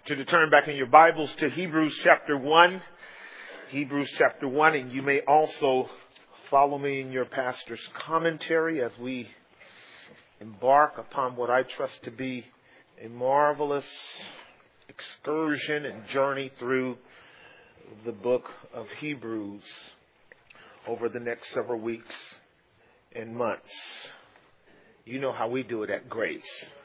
To turn back in your Bibles to Hebrews chapter 1. Hebrews chapter 1, and you may also follow me in your pastor's commentary as we embark upon what I trust to be a marvelous excursion and journey through the book of Hebrews over the next several weeks and months. You know how we do it at Grace.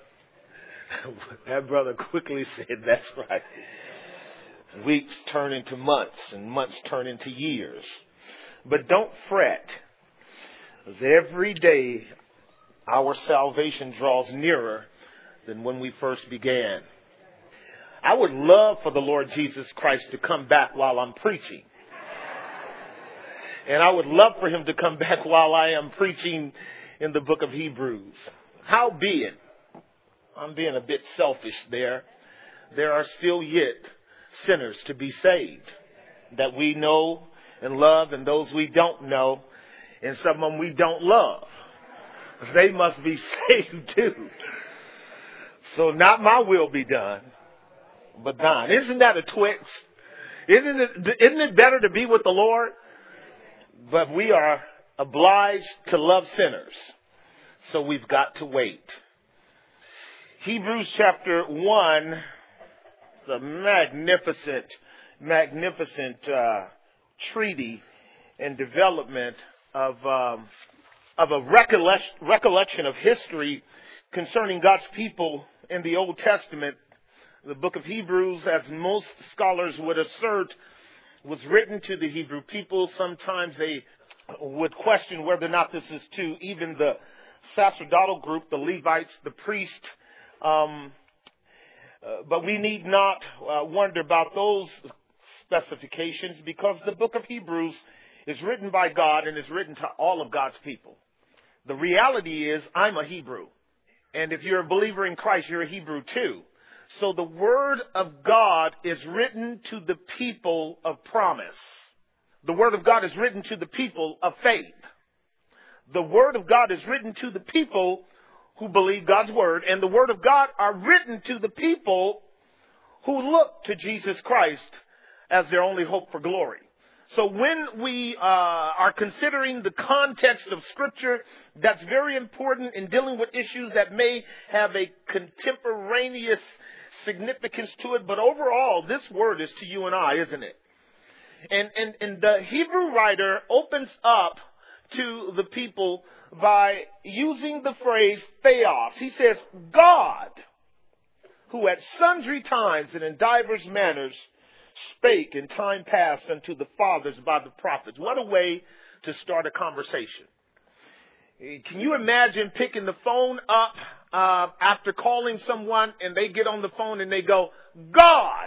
That brother quickly said, that's right. Weeks turn into months and months turn into years. But don't fret, as every day our salvation draws nearer than when we first began. I would love for the Lord Jesus Christ to come back while I'm preaching. And I would love for him to come back while I am preaching in the book of Hebrews. Howbeit, I'm being a bit selfish there. There are still yet sinners to be saved that we know and love, and those we don't know, and some of them we don't love. They must be saved too. So not my will be done, but thine. Isn't that a twist? Isn't it better to be with the Lord? But we are obliged to love sinners, so we've got to wait. Hebrews chapter 1, the magnificent treaty and development of a recollection of history concerning God's people in the Old Testament. The book of Hebrews, as most scholars would assert, was written to the Hebrew people. Sometimes they would question whether or not this is to even the sacerdotal group, the Levites, the priests. But we need not wonder about those specifications, because the book of Hebrews is written by God and is written to all of God's people. The reality is, I'm a Hebrew. And if you're a believer in Christ, you're a Hebrew too. So the word of God is written to the people of promise. The word of God is written to the people of faith. The word of God is written to the people who believe God's word, and the word of God are written to the people who look to Jesus Christ as their only hope for glory. So when we are considering the context of Scripture, that's very important in dealing with issues that may have a contemporaneous significance to it. But overall, this word is to you and I, isn't it? And the Hebrew writer opens up to the people by using the phrase theos. He says, God, who at sundry times and in divers manners spake in time past unto the fathers by the prophets. What a way to start a conversation. Can you imagine picking the phone up after calling someone, and they get on the phone and they go, God.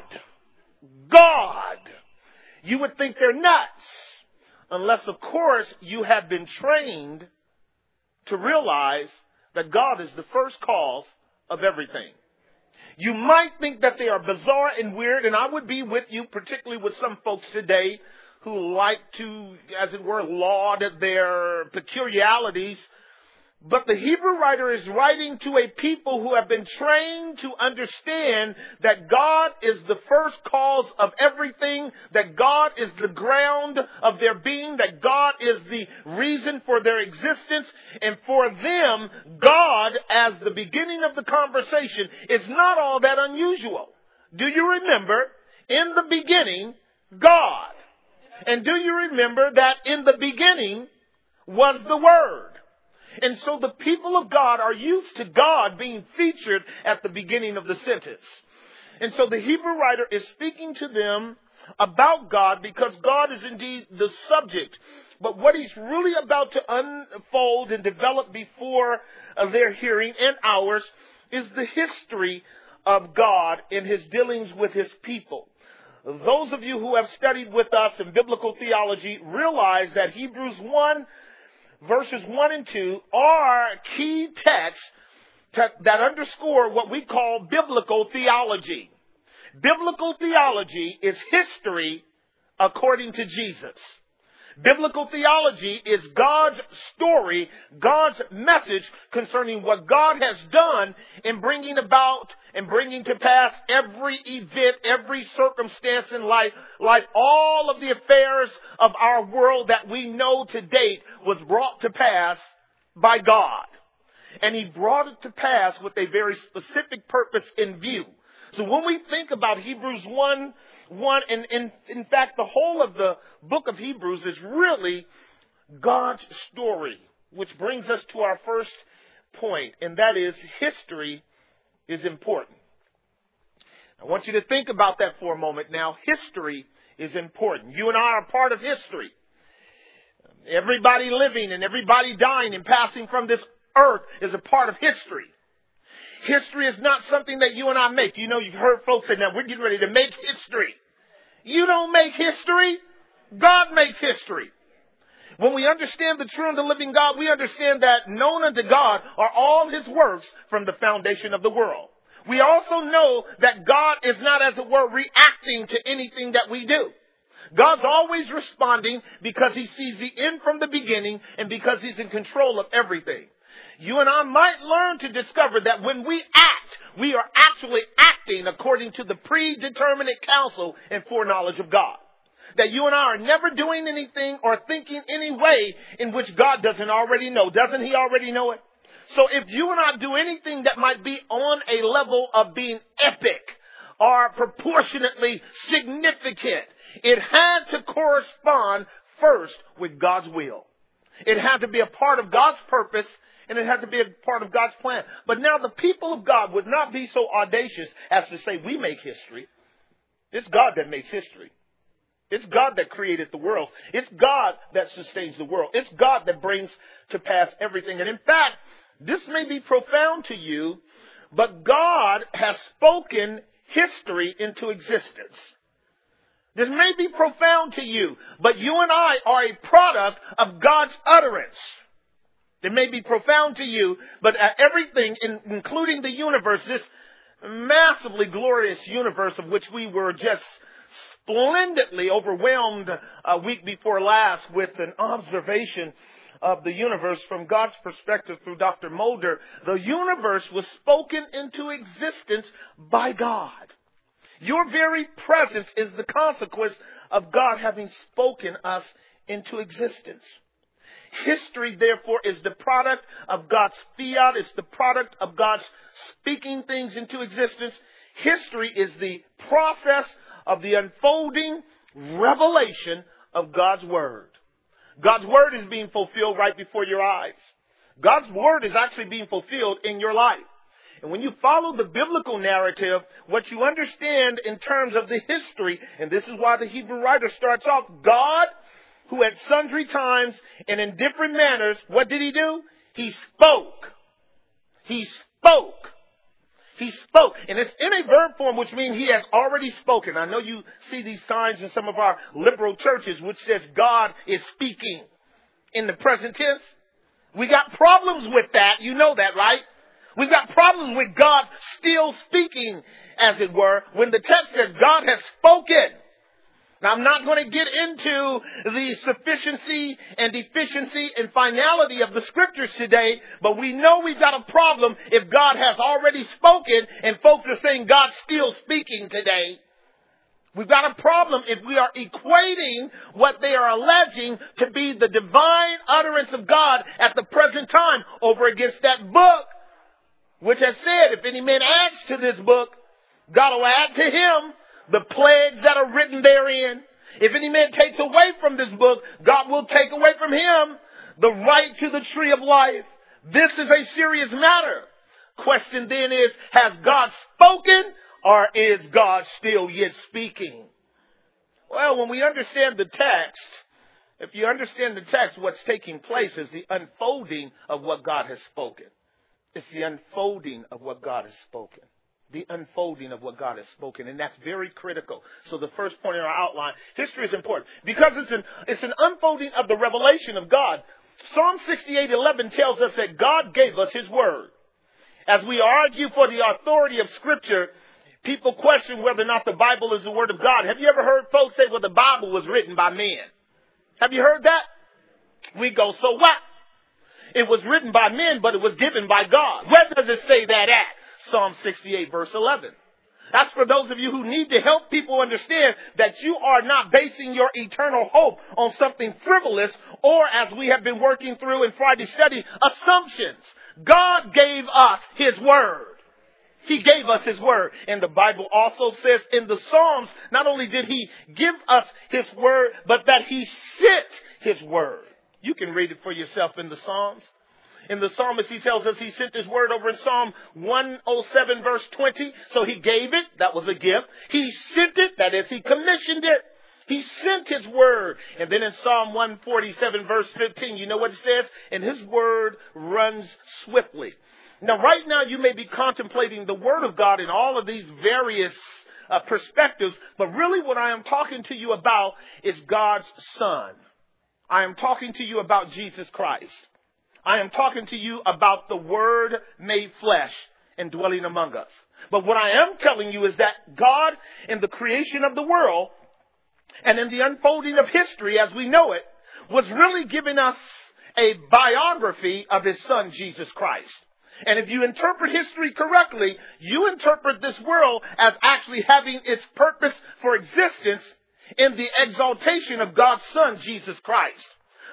You would think they're nuts. Unless, of course, you have been trained to realize that God is the first cause of everything. You might think that they are bizarre and weird, and I would be with you, particularly with some folks today who like to, as it were, laud their peculiarities. But the Hebrew writer is writing to a people who have been trained to understand that God is the first cause of everything, that God is the ground of their being, that God is the reason for their existence. And for them, God, as the beginning of the conversation, is not all that unusual. Do you remember, in the beginning, God? And do you remember that in the beginning was the Word? And so the people of God are used to God being featured at the beginning of the sentence. And so the Hebrew writer is speaking to them about God because God is indeed the subject. But what he's really about to unfold and develop before their hearing and ours is the history of God in his dealings with his people. Those of you who have studied with us in biblical theology realize that Hebrews 1 verses 1 and 2 are key texts that underscore what we call biblical theology. Biblical theology is history according to Jesus. Biblical theology is God's story, God's message concerning what God has done in bringing about and bringing to pass every event, every circumstance in life, like all of the affairs of our world that we know to date was brought to pass by God. And He brought it to pass with a very specific purpose in view. So when we think about Hebrews 1, and in fact, the whole of the book of Hebrews is really God's story, which brings us to our first point, and that is history is important. I want you to think about that for a moment now. History is important. You and I are part of history. Everybody living and everybody dying and passing from this earth is a part of history. History is not something that you and I make. You know, you've heard folks say, now we're getting ready to make history. You don't make history. God makes history. When we understand the true and the living God, we understand that known unto God are all His works from the foundation of the world. We also know that God is not, as it were, reacting to anything that we do. God's always responding because He sees the end from the beginning and because He's in control of everything. You and I might learn to discover that when we act, we are actually acting according to the predetermined counsel and foreknowledge of God. That you and I are never doing anything or thinking any way in which God doesn't already know. Doesn't He already know it? So if you and I do anything that might be on a level of being epic or proportionately significant, it had to correspond first with God's will. It had to be a part of God's purpose, and it had to be a part of God's plan. But now the people of God would not be so audacious as to say we make history. It's God that makes history. It's God that created the world. It's God that sustains the world. It's God that brings to pass everything. And in fact, this may be profound to you, but God has spoken history into existence. This may be profound to you, but you and I are a product of God's utterance. It may be profound to you, but everything, including the universe, this massively glorious universe of which we were just splendidly overwhelmed a week before last with an observation of the universe from God's perspective through Dr. Mulder. The universe was spoken into existence by God. Your very presence is the consequence of God having spoken us into existence. History, therefore, is the product of God's fiat. It's the product of God's speaking things into existence. History is the process of the unfolding revelation of God's Word. God's Word is being fulfilled right before your eyes. God's Word is actually being fulfilled in your life. And when you follow the biblical narrative, what you understand in terms of the history, and this is why the Hebrew writer starts off, God, who at sundry times and in different manners, what did He do? He spoke. He spoke. He spoke. And it's in a verb form, which means He has already spoken. I know you see these signs in some of our liberal churches, which says God is speaking in the present tense. We got problems with that. You know that, right? We've got problems with God still speaking, as it were, when the text says God has spoken. Now, I'm not going to get into the sufficiency and deficiency and finality of the scriptures today, but we know we've got a problem if God has already spoken and folks are saying God's still speaking today. We've got a problem if we are equating what they are alleging to be the divine utterance of God at the present time over against that book, which has said, if any man adds to this book, God will add to him the plagues that are written therein. If any man takes away from this book, God will take away from him the right to the tree of life. This is a serious matter. Question then is, has God spoken or is God still yet speaking? Well, when we understand the text, if you understand the text, what's taking place is the unfolding of what God has spoken. It's the unfolding of what God has spoken. The unfolding of what God has spoken. And that's very critical. So the first point in our outline, history is important because it's an unfolding of the revelation of God. Psalm 68:11 tells us that God gave us His word. As we argue for the authority of Scripture, people question whether or not the Bible is the word of God. Have you ever heard folks say, well, the Bible was written by men? Have you heard that? We go, so what? It was written by men, but it was given by God. Where does it say that at? Psalm 68, verse 11. That's for those of you who need to help people understand that you are not basing your eternal hope on something frivolous or, as we have been working through in Friday study, assumptions. God gave us His Word. He gave us His Word. And the Bible also says in the Psalms, not only did He give us His Word, but that He sent His Word. You can read it for yourself in the Psalms. In the psalmist, he tells us he sent his word over in Psalm 107, verse 20. So he gave it. That was a gift. He sent it. That is, he commissioned it. He sent his word. And then in Psalm 147, verse 15, you know what it says? And his word runs swiftly. Now, right now, you may be contemplating the word of God in all of these various perspectives. But really what I am talking to you about is God's Son. I am talking to you about Jesus Christ. I am talking to you about the Word made flesh and dwelling among us. But what I am telling you is that God, in the creation of the world and in the unfolding of history as we know it, was really giving us a biography of His Son, Jesus Christ. And if you interpret history correctly, you interpret this world as actually having its purpose for existence in the exaltation of God's Son, Jesus Christ.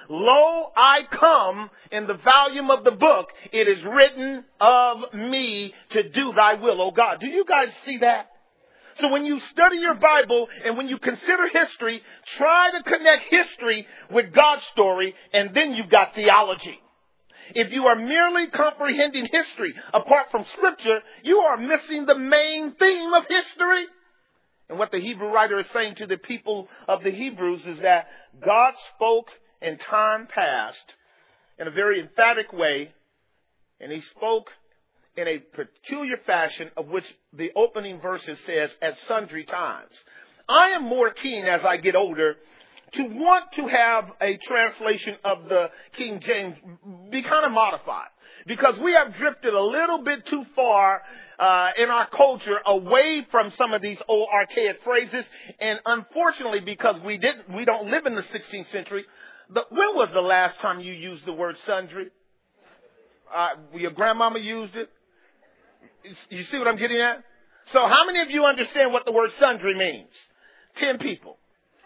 Lo, I come in the volume of the book. It is written of me to do thy will, O God. Do you guys see that? So when you study your Bible and when you consider history, try to connect history with God's story, and then you've got theology. If you are merely comprehending history apart from Scripture, you are missing the main theme of history. And what the Hebrew writer is saying to the people of the Hebrews is that God spoke in time past in a very emphatic way, and He spoke in a peculiar fashion of which the opening verses says at sundry times. I am more keen as I get older to want to have a translation of the King James be kind of modified, because we have drifted a little bit too far in our culture away from some of these old archaic phrases. And unfortunately, because we don't live in the 16th century, when was the last time you used the word sundry? Your grandmama used it. You see what I'm getting at? So how many of you understand what the word sundry means? 10 people.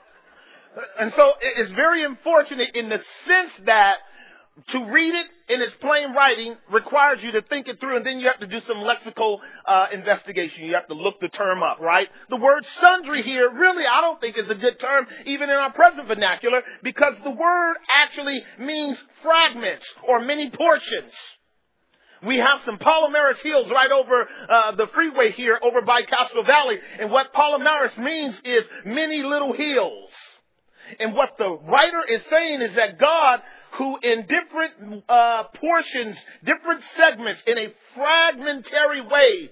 And so it's very unfortunate in the sense that to read it in its plain writing requires you to think it through, and then you have to do some lexical investigation. You have to look the term up, right? The word sundry here really I don't think is a good term even in our present vernacular, because the word actually means fragments or many portions. We have some Palomares Hills right over the freeway here over by Castro Valley, and what Palomares means is many little hills. And what the writer is saying is that God, who in different portions, different segments, in a fragmentary way,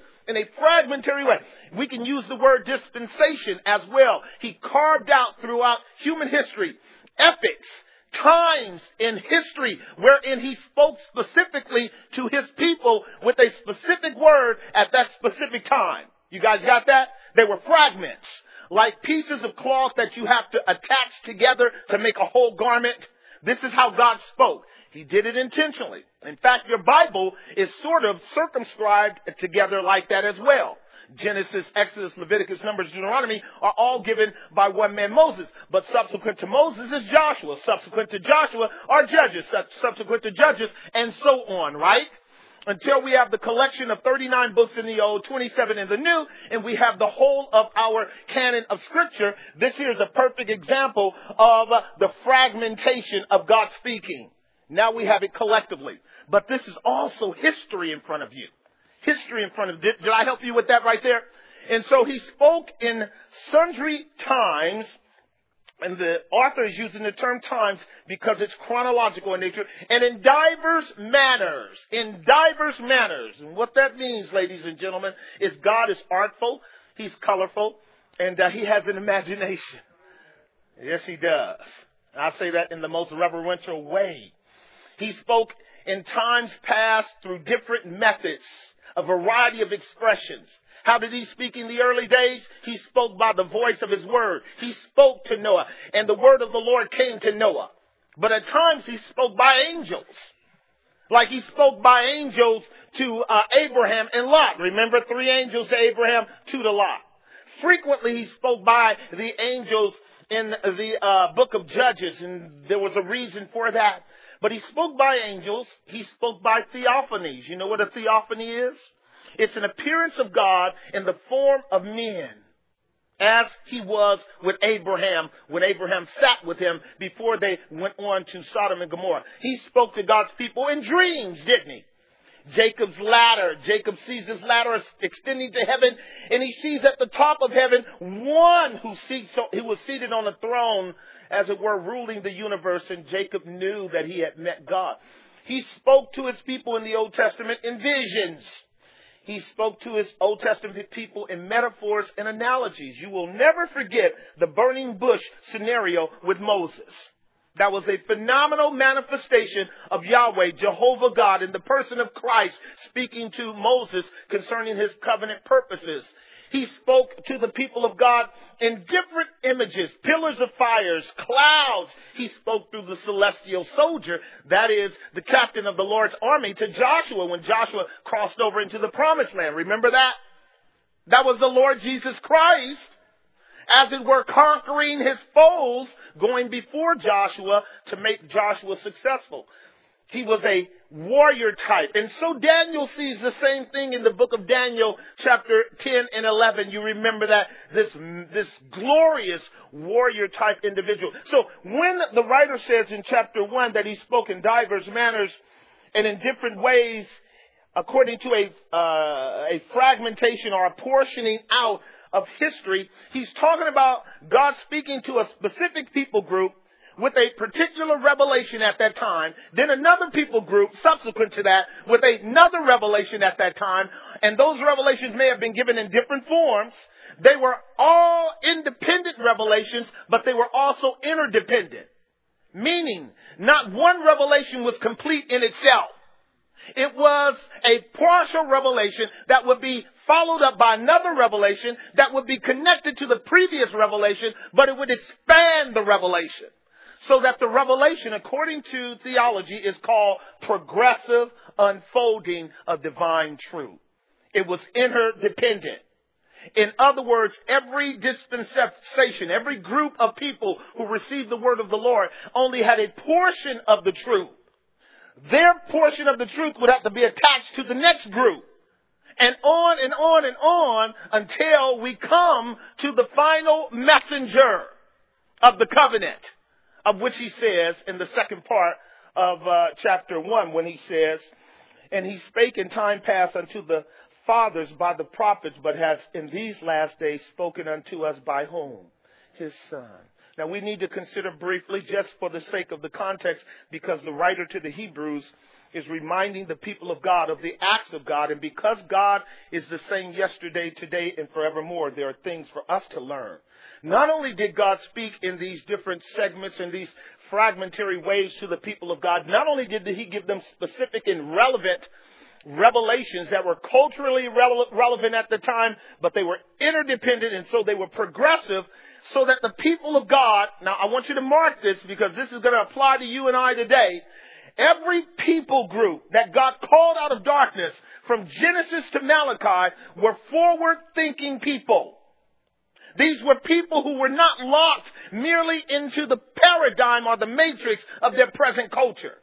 we can use the word dispensation as well. He carved out throughout human history epics, times in history wherein He spoke specifically to His people with a specific word at that specific time. You guys got that? They were fragments, like pieces of cloth that you have to attach together to make a whole garment. This is how God spoke. He did it intentionally. In fact, your Bible is sort of circumscribed together like that as well. Genesis, Exodus, Leviticus, Numbers, Deuteronomy are all given by one man, Moses. But subsequent to Moses is Joshua. Subsequent to Joshua are Judges. Subsequent to Judges, and so on, right? Until we have the collection of 39 books in the Old, 27 in the New, and we have the whole of our canon of Scripture. This here is a perfect example of the fragmentation of God speaking. Now we have it collectively. But this is also history in front of you. History in front of you. Did I help you with that right there? And so He spoke in sundry times. And the author is using the term times because it's chronological in nature. And in diverse manners. In diverse manners. And what that means, ladies and gentlemen, is God is artful. He's colorful. And He has an imagination. Yes, He does. And I say that in the most reverential way. He spoke in times past through different methods, a variety of expressions. How did he speak in the early days? He spoke by the voice of his word. He spoke to Noah, and the word of the Lord came to Noah. But at times he spoke by angels. Like he spoke by angels to Abraham and Lot. Remember, 3 angels to Abraham, 2 to Lot. Frequently he spoke by the angels in the book of Judges, and there was a reason for that. But he spoke by angels. He spoke by theophanies. You know what a theophany is? It's an appearance of God in the form of men, as he was with Abraham when Abraham sat with him before they went on to Sodom and Gomorrah. He spoke to God's people in dreams, didn't he? Jacob's ladder. Jacob sees his ladder extending to heaven, and he sees at the top of heaven one who was seated on a throne, as it were, ruling the universe, and Jacob knew that he had met God. He spoke to his people in the Old Testament in visions. He spoke to his Old Testament people in metaphors and analogies. You will never forget the burning bush scenario with Moses. That was a phenomenal manifestation of Yahweh, Jehovah God, in the person of Christ, speaking to Moses concerning his covenant purposes. He spoke to the people of God in different images, pillars of fires, clouds. He spoke through the celestial soldier, that is, the captain of the Lord's army, to Joshua when Joshua crossed over into the promised land. Remember that? That was the Lord Jesus Christ, as it were, conquering his foes, going before Joshua to make Joshua successful. He was a warrior type. And so Daniel sees the same thing in the book of Daniel, chapter 10 and 11. You remember that, this glorious warrior type individual. So when the writer says in chapter 1 that he spoke in diverse manners and in different ways, according to a fragmentation or a portioning out of history, he's talking about God speaking to a specific people group with a particular revelation at that time, then another people group subsequent to that with another revelation at that time, and those revelations may have been given in different forms. They were all independent revelations, but they were also interdependent, meaning not one revelation was complete in itself. It was a partial revelation that would be followed up by another revelation that would be connected to the previous revelation, but it would expand the revelation. So that the revelation, according to theology, is called progressive unfolding of divine truth. It was interdependent. In other words, every dispensation, every group of people who received the word of the Lord only had a portion of the truth. Their portion of the truth would have to be attached to the next group. And on and on and on until we come to the final messenger of the covenant, of which he says in the second part of chapter 1, when he says, "And he spake in time past unto the fathers by the prophets, but has in these last days spoken unto us by whom? His Son." Now we need to consider briefly, just for the sake of the context, because the writer to the Hebrews is reminding the people of God of the acts of God. And because God is the same yesterday, today, and forevermore, there are things for us to learn. Not only did God speak in these different segments and these fragmentary ways to the people of God, not only did he give them specific and relevant revelations that were culturally relevant at the time, but they were interdependent, and so they were progressive, so that the people of God, now I want you to mark this because this is going to apply to you and I today. Every people group that got called out of darkness from Genesis to Malachi were forward-thinking people. These were people who were not locked merely into the paradigm or the matrix of their present culture.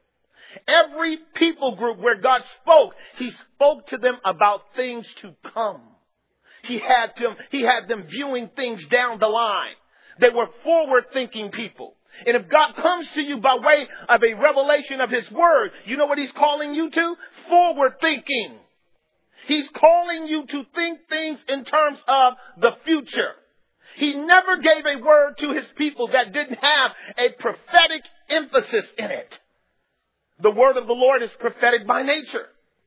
Every people group where God spoke, he spoke to them about things to come. He had them viewing things down the line. They were forward-thinking people. And if God comes to you by way of a revelation of his word, you know what he's calling you to? Forward thinking. He's calling you to think things in terms of the future. He never gave a word to his people that didn't have a prophetic emphasis in it. The word of the Lord is prophetic by nature.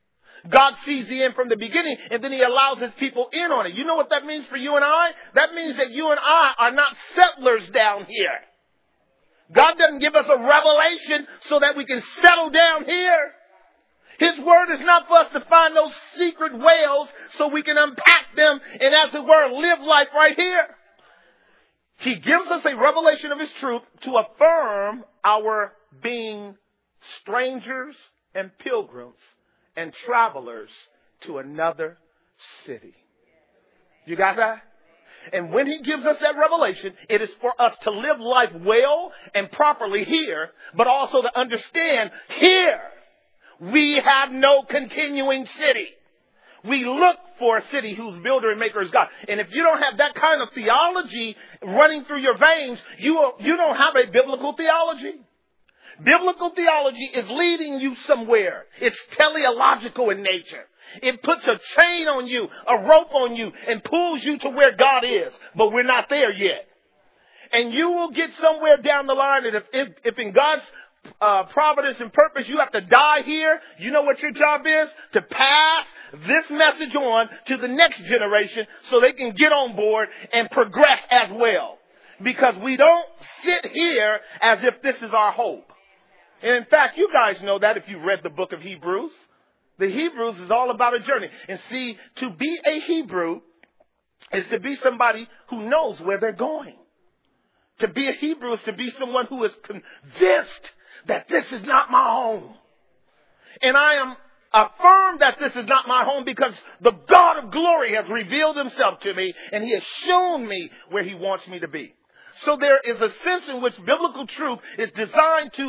God sees the end from the beginning, and then he allows his people in on it. You know what that means for you and I? That means that you and I are not settlers down here. God doesn't give us a revelation so that we can settle down here. His word is not for us to find those secret whales so we can unpack them and, as it were, live life right here. He gives us a revelation of his truth to affirm our being strangers and pilgrims and travelers to another city. You got that? And when he gives us that revelation, it is for us to live life well and properly here, but also to understand here we have no continuing city. We look for a city whose builder and maker is God. And if you don't have that kind of theology running through your veins, you don't have a biblical theology. Biblical theology is leading you somewhere. It's teleological in nature. It puts a chain on you, a rope on you, and pulls you to where God is. But we're not there yet. And you will get somewhere down the line. And if in God's providence and purpose you have to die here, you know what your job is? To pass this message on to the next generation so they can get on board and progress as well. Because we don't sit here as if this is our hope. And in fact, you guys know that if you read the book of Hebrews. The Hebrews is all about a journey. And see, to be a Hebrew is to be somebody who knows where they're going. To be a Hebrew is to be someone who is convinced that this is not my home. And I am affirmed that this is not my home because the God of glory has revealed himself to me and he has shown me where he wants me to be. So there is a sense in which biblical truth is designed to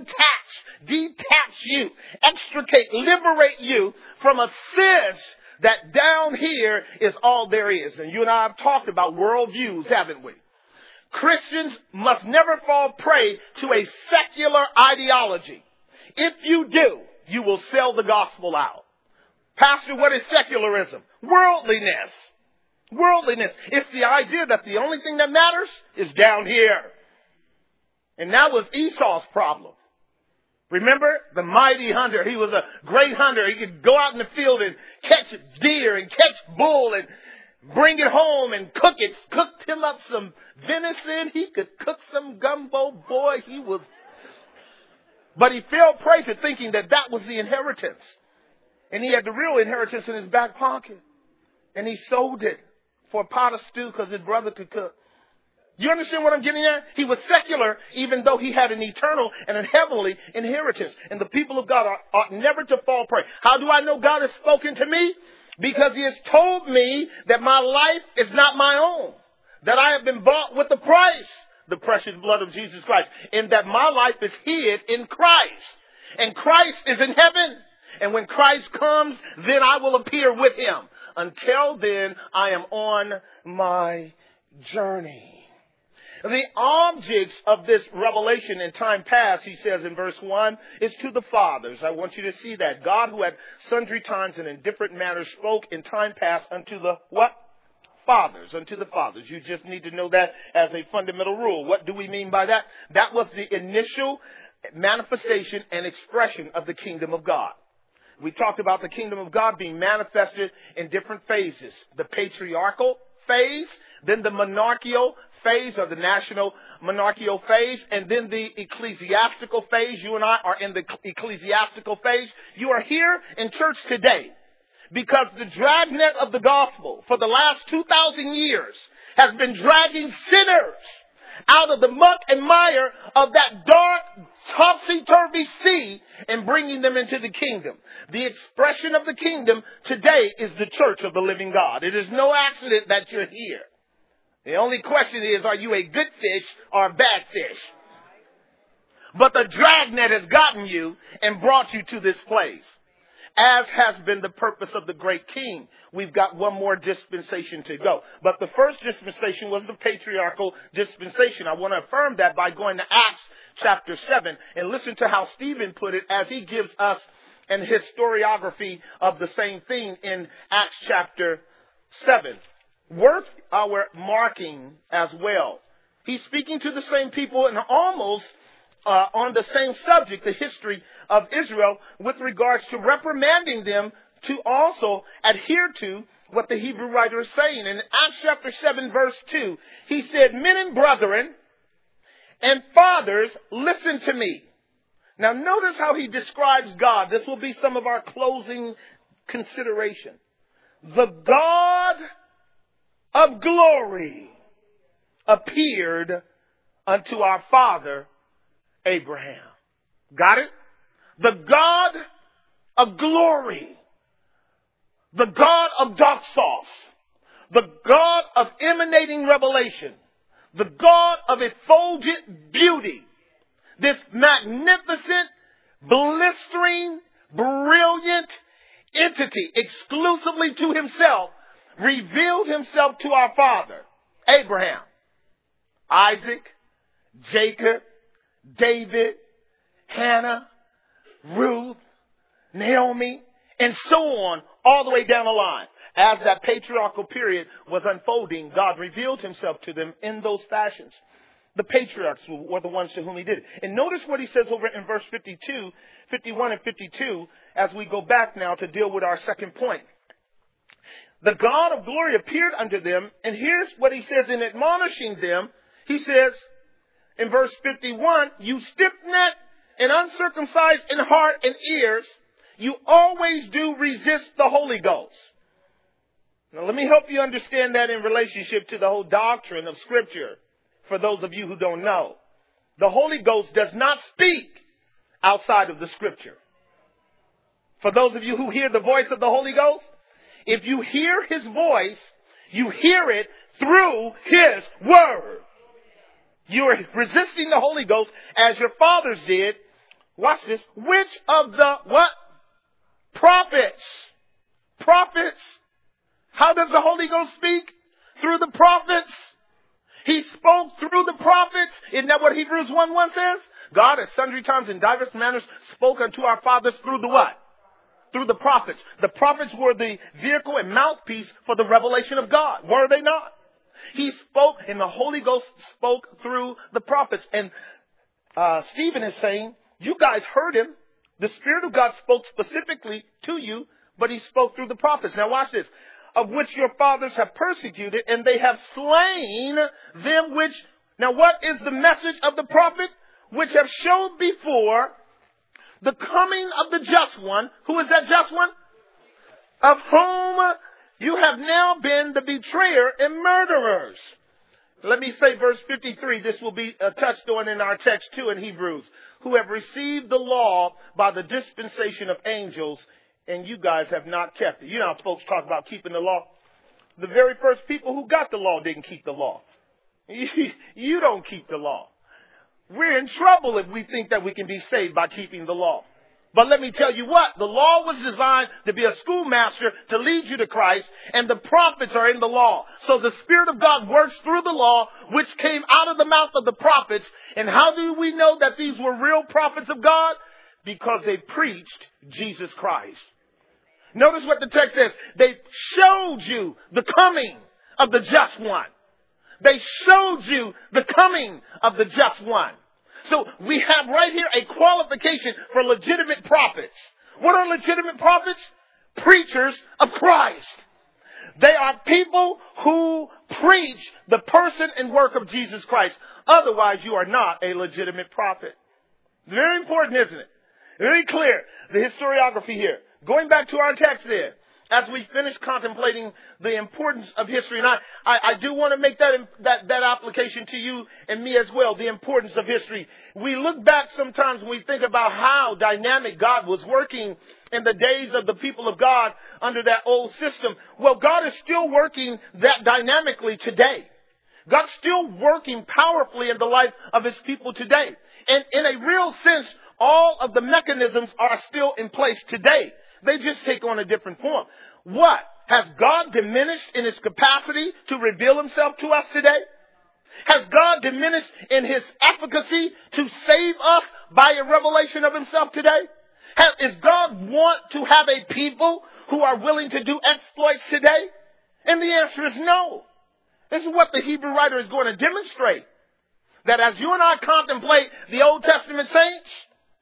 detach you, extricate, liberate you from a sense that down here is all there is. And you and I have talked about worldviews, haven't we? Christians must never fall prey to a secular ideology. If you do, you will sell the gospel out. Pastor, what is secularism? Worldliness. Worldliness. It's the idea that the only thing that matters is down here. And that was Esau's problem. Remember? The mighty hunter. He was a great hunter. He could go out in the field and catch deer and catch bull and bring it home and cook it. Cooked him up some venison. He could cook some gumbo. Boy, But he fell prey to thinking that that was the inheritance. And he had the real inheritance in his back pocket. And he sold it for a pot of stew because his brother could cook. You understand what I'm getting at? He was secular even though he had an eternal and a heavenly inheritance. And the people of God ought never to fall prey. How do I know God has spoken to me? Because he has told me that my life is not my own. That I have been bought with a price. The precious blood of Jesus Christ. And that my life is hid in Christ. And Christ is in heaven. And when Christ comes, then I will appear with him. Until then, I am on my journey. The objects of this revelation in time past, he says in verse 1, is to the fathers. I want you to see that. God, who at sundry times and in different manners spoke in time past unto the what? Fathers. Unto the fathers. You just need to know that as a fundamental rule. What do we mean by that? That was the initial manifestation and expression of the kingdom of God. We talked about the kingdom of God being manifested in different phases. The patriarchal phase, then the monarchical phase, or the national monarchical phase, and then the ecclesiastical phase. You and I are in the ecclesiastical phase. You are here in church today because the dragnet of the gospel for the last 2,000 years has been dragging sinners out of the muck and mire of that dark, topsy-turvy sea and bringing them into the kingdom. The expression of the kingdom today is the church of the living God. It is no accident that you're here. The only question is, are you a good fish or a bad fish? But the dragnet has gotten you and brought you to this place. As has been the purpose of the great king. We've got one more dispensation to go. But the first dispensation was the patriarchal dispensation. I want to affirm that by going to Acts chapter 7 and listen to how Stephen put it as he gives us an historiography of the same thing in Acts chapter 7. Worth our marking as well. He's speaking to the same people and almost on the same subject, the history of Israel, with regards to reprimanding them to also adhere to what the Hebrew writer is saying. In Acts chapter 7, verse 2, he said, "Men and brethren and fathers, listen to me. Now notice how he describes God. This will be some of our closing consideration. The God of glory appeared unto our father Abraham. Got it? The God of glory. The God of doxos. The God of emanating revelation. The God of effulgent beauty. This magnificent, blistering, brilliant entity exclusively to himself revealed himself to our father, Abraham, Isaac, Jacob, David, Hannah, Ruth, Naomi, and so on, all the way down the line. As that patriarchal period was unfolding, God revealed himself to them in those fashions. The patriarchs were the ones to whom he did it. And notice what he says over in verse 52, 51 and 52, as we go back now to deal with our second point. The God of glory appeared unto them, and here's what he says in admonishing them. He says in verse 51, you stiff-necked and uncircumcised in heart and ears, you always do resist the Holy Ghost. Now let me help you understand that in relationship to the whole doctrine of Scripture. For those of you who don't know, the Holy Ghost does not speak outside of the Scripture. For those of you who hear the voice of the Holy Ghost, if you hear his voice, you hear it through his word. You're resisting the Holy Ghost as your fathers did. Watch this. Which of the what? Prophets. Prophets. How does the Holy Ghost speak? Through the prophets. He spoke through the prophets. Isn't that what Hebrews 1:1 says? God at sundry times in diverse manners spoke unto our fathers through the what? Through the prophets. The prophets were the vehicle and mouthpiece for the revelation of God. Were they not? He spoke, and the Holy Ghost spoke through the prophets. And Stephen is saying, you guys heard him. The Spirit of God spoke specifically to you, but he spoke through the prophets. Now watch this. Of which your fathers have persecuted, and they have slain them which... Now what is the message of the prophet? Which have showed before the coming of the just one. Who is that just one? Of whom you have now been the betrayer and murderers. Let me say verse 53. This will be touched on in our text too in Hebrews. Who have received the law by the dispensation of angels, and you guys have not kept it. You know how folks talk about keeping the law? The very first people who got the law didn't keep the law. You don't keep the law. We're in trouble if we think that we can be saved by keeping the law. But let me tell you what, the law was designed to be a schoolmaster to lead you to Christ, and the prophets are in the law. So the Spirit of God works through the law, which came out of the mouth of the prophets. And how do we know that these were real prophets of God? Because they preached Jesus Christ. Notice what the text says. They showed you the coming of the just one. They showed you the coming of the just one. So we have right here a qualification for legitimate prophets. What are legitimate prophets? Preachers of Christ. They are people who preach the person and work of Jesus Christ. Otherwise, you are not a legitimate prophet. Very important, isn't it? Very clear. The historiography here. Going back to our text there, as we finish contemplating the importance of history, and I do want to make that application to you and me as well, the importance of history. We look back sometimes when we think about how dynamic God was working in the days of the people of God under that old system. Well, God is still working that dynamically today. God's still working powerfully in the life of his people today. And in a real sense, all of the mechanisms are still in place today. They just take on a different form. What? Has God diminished in his capacity to reveal himself to us today? Has God diminished in his efficacy to save us by a revelation of himself today? Is God want to have a people who are willing to do exploits today? And the answer is no. This is what the Hebrew writer is going to demonstrate. That as you and I contemplate the Old Testament saints,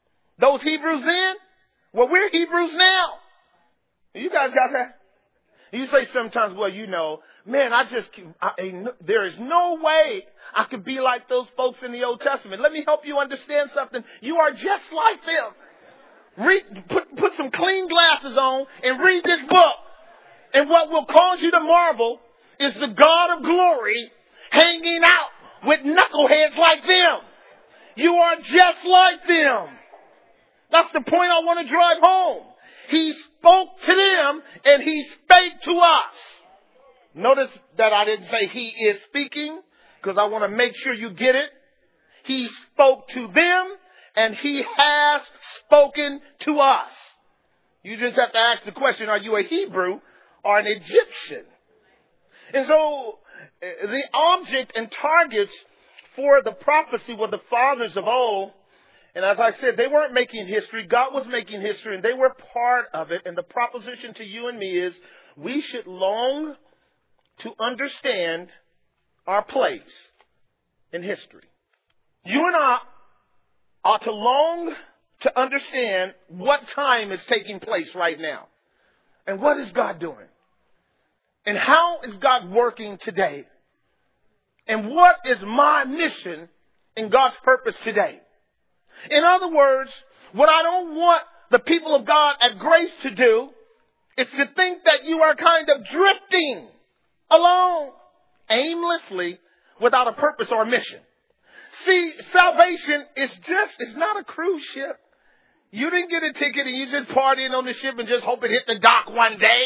those Hebrews then, well, we're Hebrews now. You guys got that? You say sometimes, well, man, there is no way I could be like those folks in the Old Testament. Let me help you understand something. You are just like them. Put some clean glasses on and read this book. And what will cause you to marvel is the God of glory hanging out with knuckleheads like them. You are just like them. That's the point I want to drive home. He spoke to them and he spake to us. Notice that I didn't say he is speaking because I want to make sure you get it. He spoke to them and he has spoken to us. You just have to ask the question, are you a Hebrew or an Egyptian? And so the object and targets for the prophecy were the fathers of old. And as I said, they weren't making history. God was making history, and they were part of it. And the proposition to you and me is we should long to understand our place in history. You and I ought to long to understand what time is taking place right now. And what is God doing? And how is God working today? And what is my mission in God's purpose today? In other words, what I don't want the people of God at Grace to do is to think that you are kind of drifting along aimlessly without a purpose or a mission. See, salvation is not a cruise ship. You didn't get a ticket and you just partying on the ship and just hope it hit the dock one day.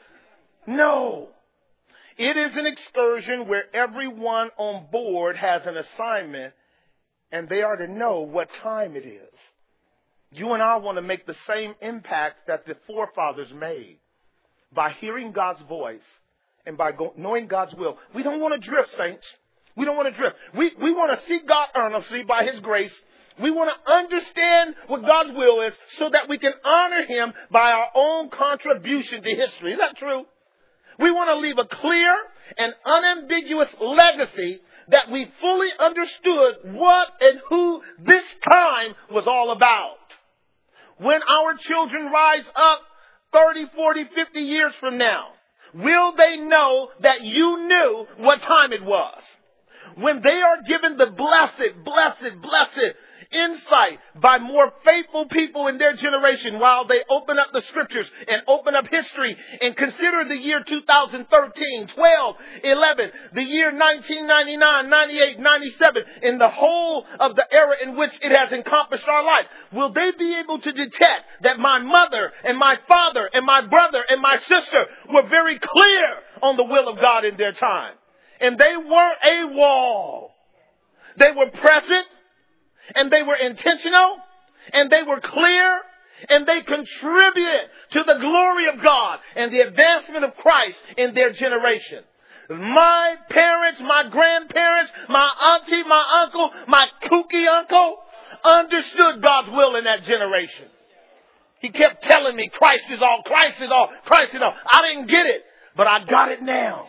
No. It is an excursion where everyone on board has an assignment and they are to know what time it is. You and I want to make the same impact that the forefathers made by hearing God's voice and by knowing God's will. We don't want to drift, saints. We don't want to drift. We want to seek God earnestly by His grace. We want to understand what God's will is so that we can honor Him by our own contribution to history. Is that true? We want to leave a clear and unambiguous legacy that we fully understood what and who this time was all about. When our children rise up 30, 40, 50 years from now, will they know that you knew what time it was? When they are given the blessed insight by more faithful people in their generation while they open up the scriptures and open up history and consider the year 2013, 12, 11, the year 1999, 98, 97, in the whole of the era in which it has encompassed our life, will they be able to detect that my mother and my father and my brother and my sister were very clear on the will of God in their time? And they weren't AWOL. They were present. And they were intentional, and they were clear, and they contributed to the glory of God and the advancement of Christ in their generation. My parents, my grandparents, my auntie, my uncle, my kooky uncle understood God's will in that generation. He kept telling me, Christ is all, Christ is all, Christ is all. I didn't get it, but I got it now.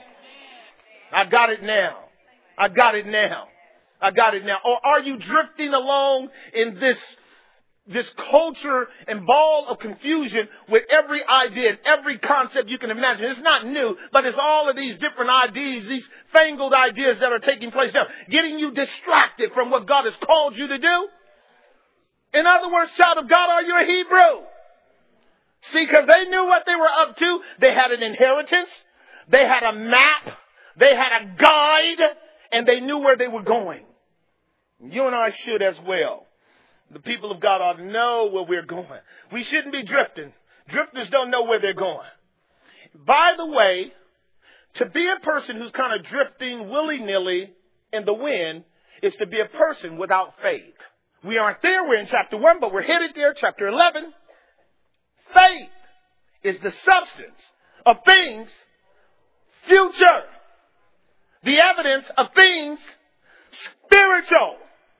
I got it now. I got it now. I got it now. Or are you drifting along in this culture and ball of confusion with every idea and every concept you can imagine? It's not new, but it's all of these different ideas, these fangled ideas that are taking place now, getting you distracted from what God has called you to do. In other words, child of God, are you a Hebrew? See, because they knew what they were up to. They had an inheritance. They had a map. They had a guide. And they knew where they were going. You and I should as well. The people of God ought to know where we're going. We shouldn't be drifting. Drifters don't know where they're going. By the way, to be a person who's kind of drifting willy-nilly in the wind is to be a person without faith. We aren't there. We're in chapter 1, but we're headed there. Chapter 11. Faith is the substance of things future. The evidence of things spiritual.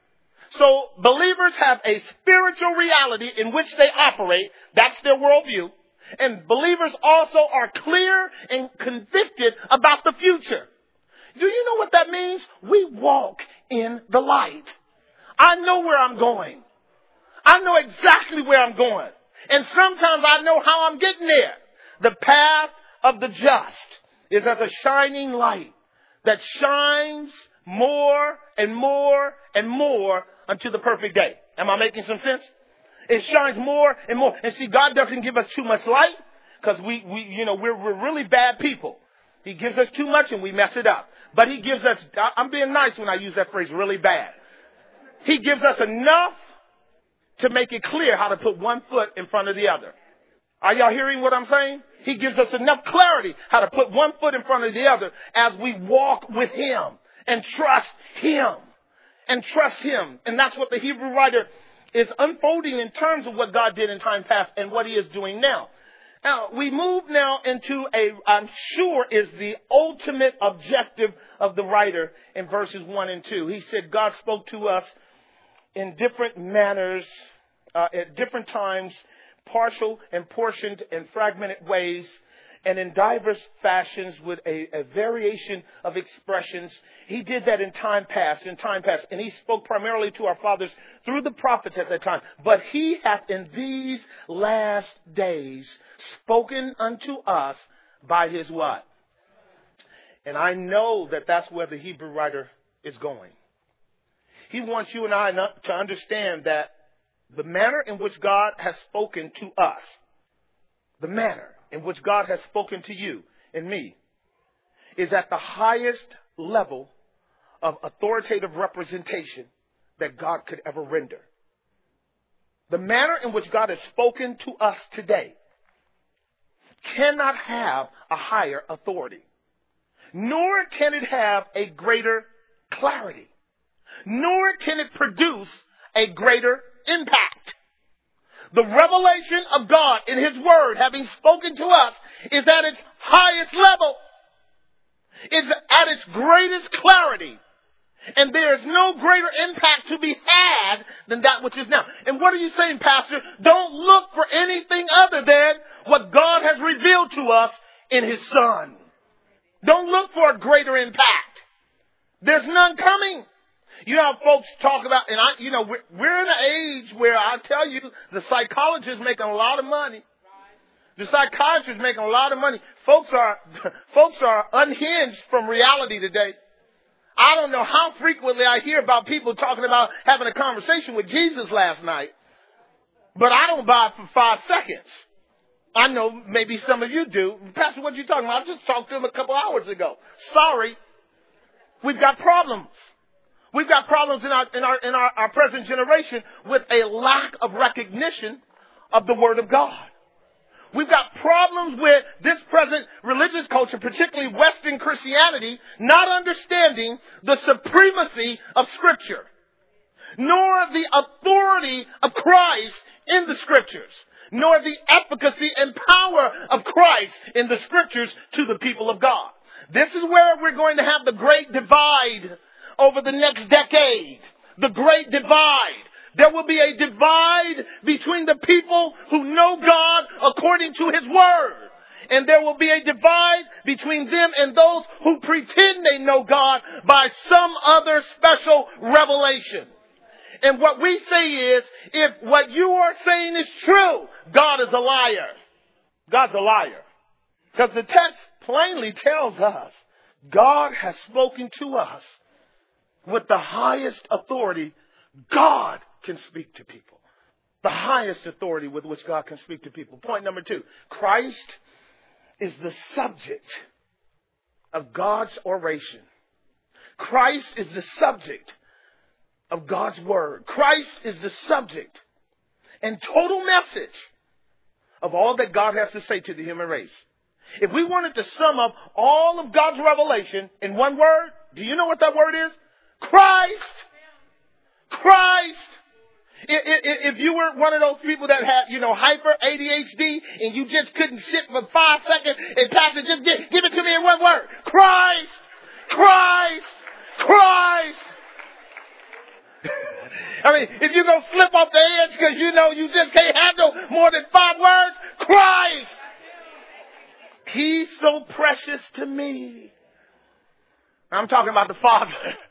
So believers have a spiritual reality in which they operate. That's their worldview. And believers also are clear and convicted about the future. Do you know what that means? We walk in the light. I know where I'm going. I know exactly where I'm going. And sometimes I know how I'm getting there. The path of the just is as a shining light that shines more and more and more unto the perfect day. Am I making some sense? It shines more and more. And see, God doesn't give us too much light because we're really bad people. He gives us too much and we mess it up. But he gives us, I'm being nice when I use that phrase, really bad. He gives us enough to make it clear how to put one foot in front of the other. Are y'all hearing what I'm saying? He gives us enough clarity how to put one foot in front of the other as we walk with him and trust him. And trust him. And that's what the Hebrew writer is unfolding in terms of what God did in time past and what he is doing now. Now, we move now into I'm sure is the ultimate objective of the writer in verses 1 and 2. He said God spoke to us in different manners, at different times, partial and portioned and fragmented ways, and in diverse fashions with a variation of expressions. He did that in time past, and he spoke primarily to our fathers through the prophets at that time. But he hath in these last days spoken unto us by his what? And I know that that's where the Hebrew writer is going. He wants you and I to understand that the manner in which God has spoken to us, the manner in which God has spoken to you and me, is at the highest level of authoritative representation that God could ever render. The manner in which God has spoken to us today cannot have a higher authority, nor can it have a greater clarity, nor can it produce a greater impact. The revelation of God in his word, having spoken to us, is at its highest level. It's at its greatest clarity. And there is no greater impact to be had than that which is now. And what are you saying, Pastor? Don't look for anything other than what God has revealed to us in his Son. Don't look for a greater impact. There's none coming. You know, folks talk about, and we're in an age where I tell you, the psychologist is making a lot of money. The psychiatrist is making a lot of money. Folks are unhinged from reality today. I don't know how frequently I hear about people talking about having a conversation with Jesus last night, but I don't buy it for 5 seconds. I know maybe some of you do. Pastor, what are you talking about? I just talked to him a couple hours ago. Sorry. We've got problems. We've got problems in our present generation with a lack of recognition of the Word of God. We've got problems with this present religious culture, particularly Western Christianity, not understanding the supremacy of Scripture, nor the authority of Christ in the Scriptures, nor the efficacy and power of Christ in the Scriptures to the people of God. This is where we're going to have the great divide over the next decade. The great divide. There will be a divide between the people who know God according to his word. And there will be a divide between them and those who pretend they know God by some other special revelation. And what we say is, if what you are saying is true, God is a liar. God's a liar. Because the text plainly tells us God has spoken to us with the highest authority God can speak to people. The highest authority with which God can speak to people. Point number 2. Christ is the subject of God's oration. Christ is the subject of God's word. Christ is the subject and total message of all that God has to say to the human race. If we wanted to sum up all of God's revelation in one word, do you know what that word is? Christ. Christ. If you were one of those people that had, hyper ADHD and you just couldn't sit for 5 seconds and Pastor, just give it to me in one word. Christ. Christ. Christ. I mean, if you're going to slip off the edge because you just can't handle more than 5 words, Christ. He's so precious to me. I'm talking about the Father.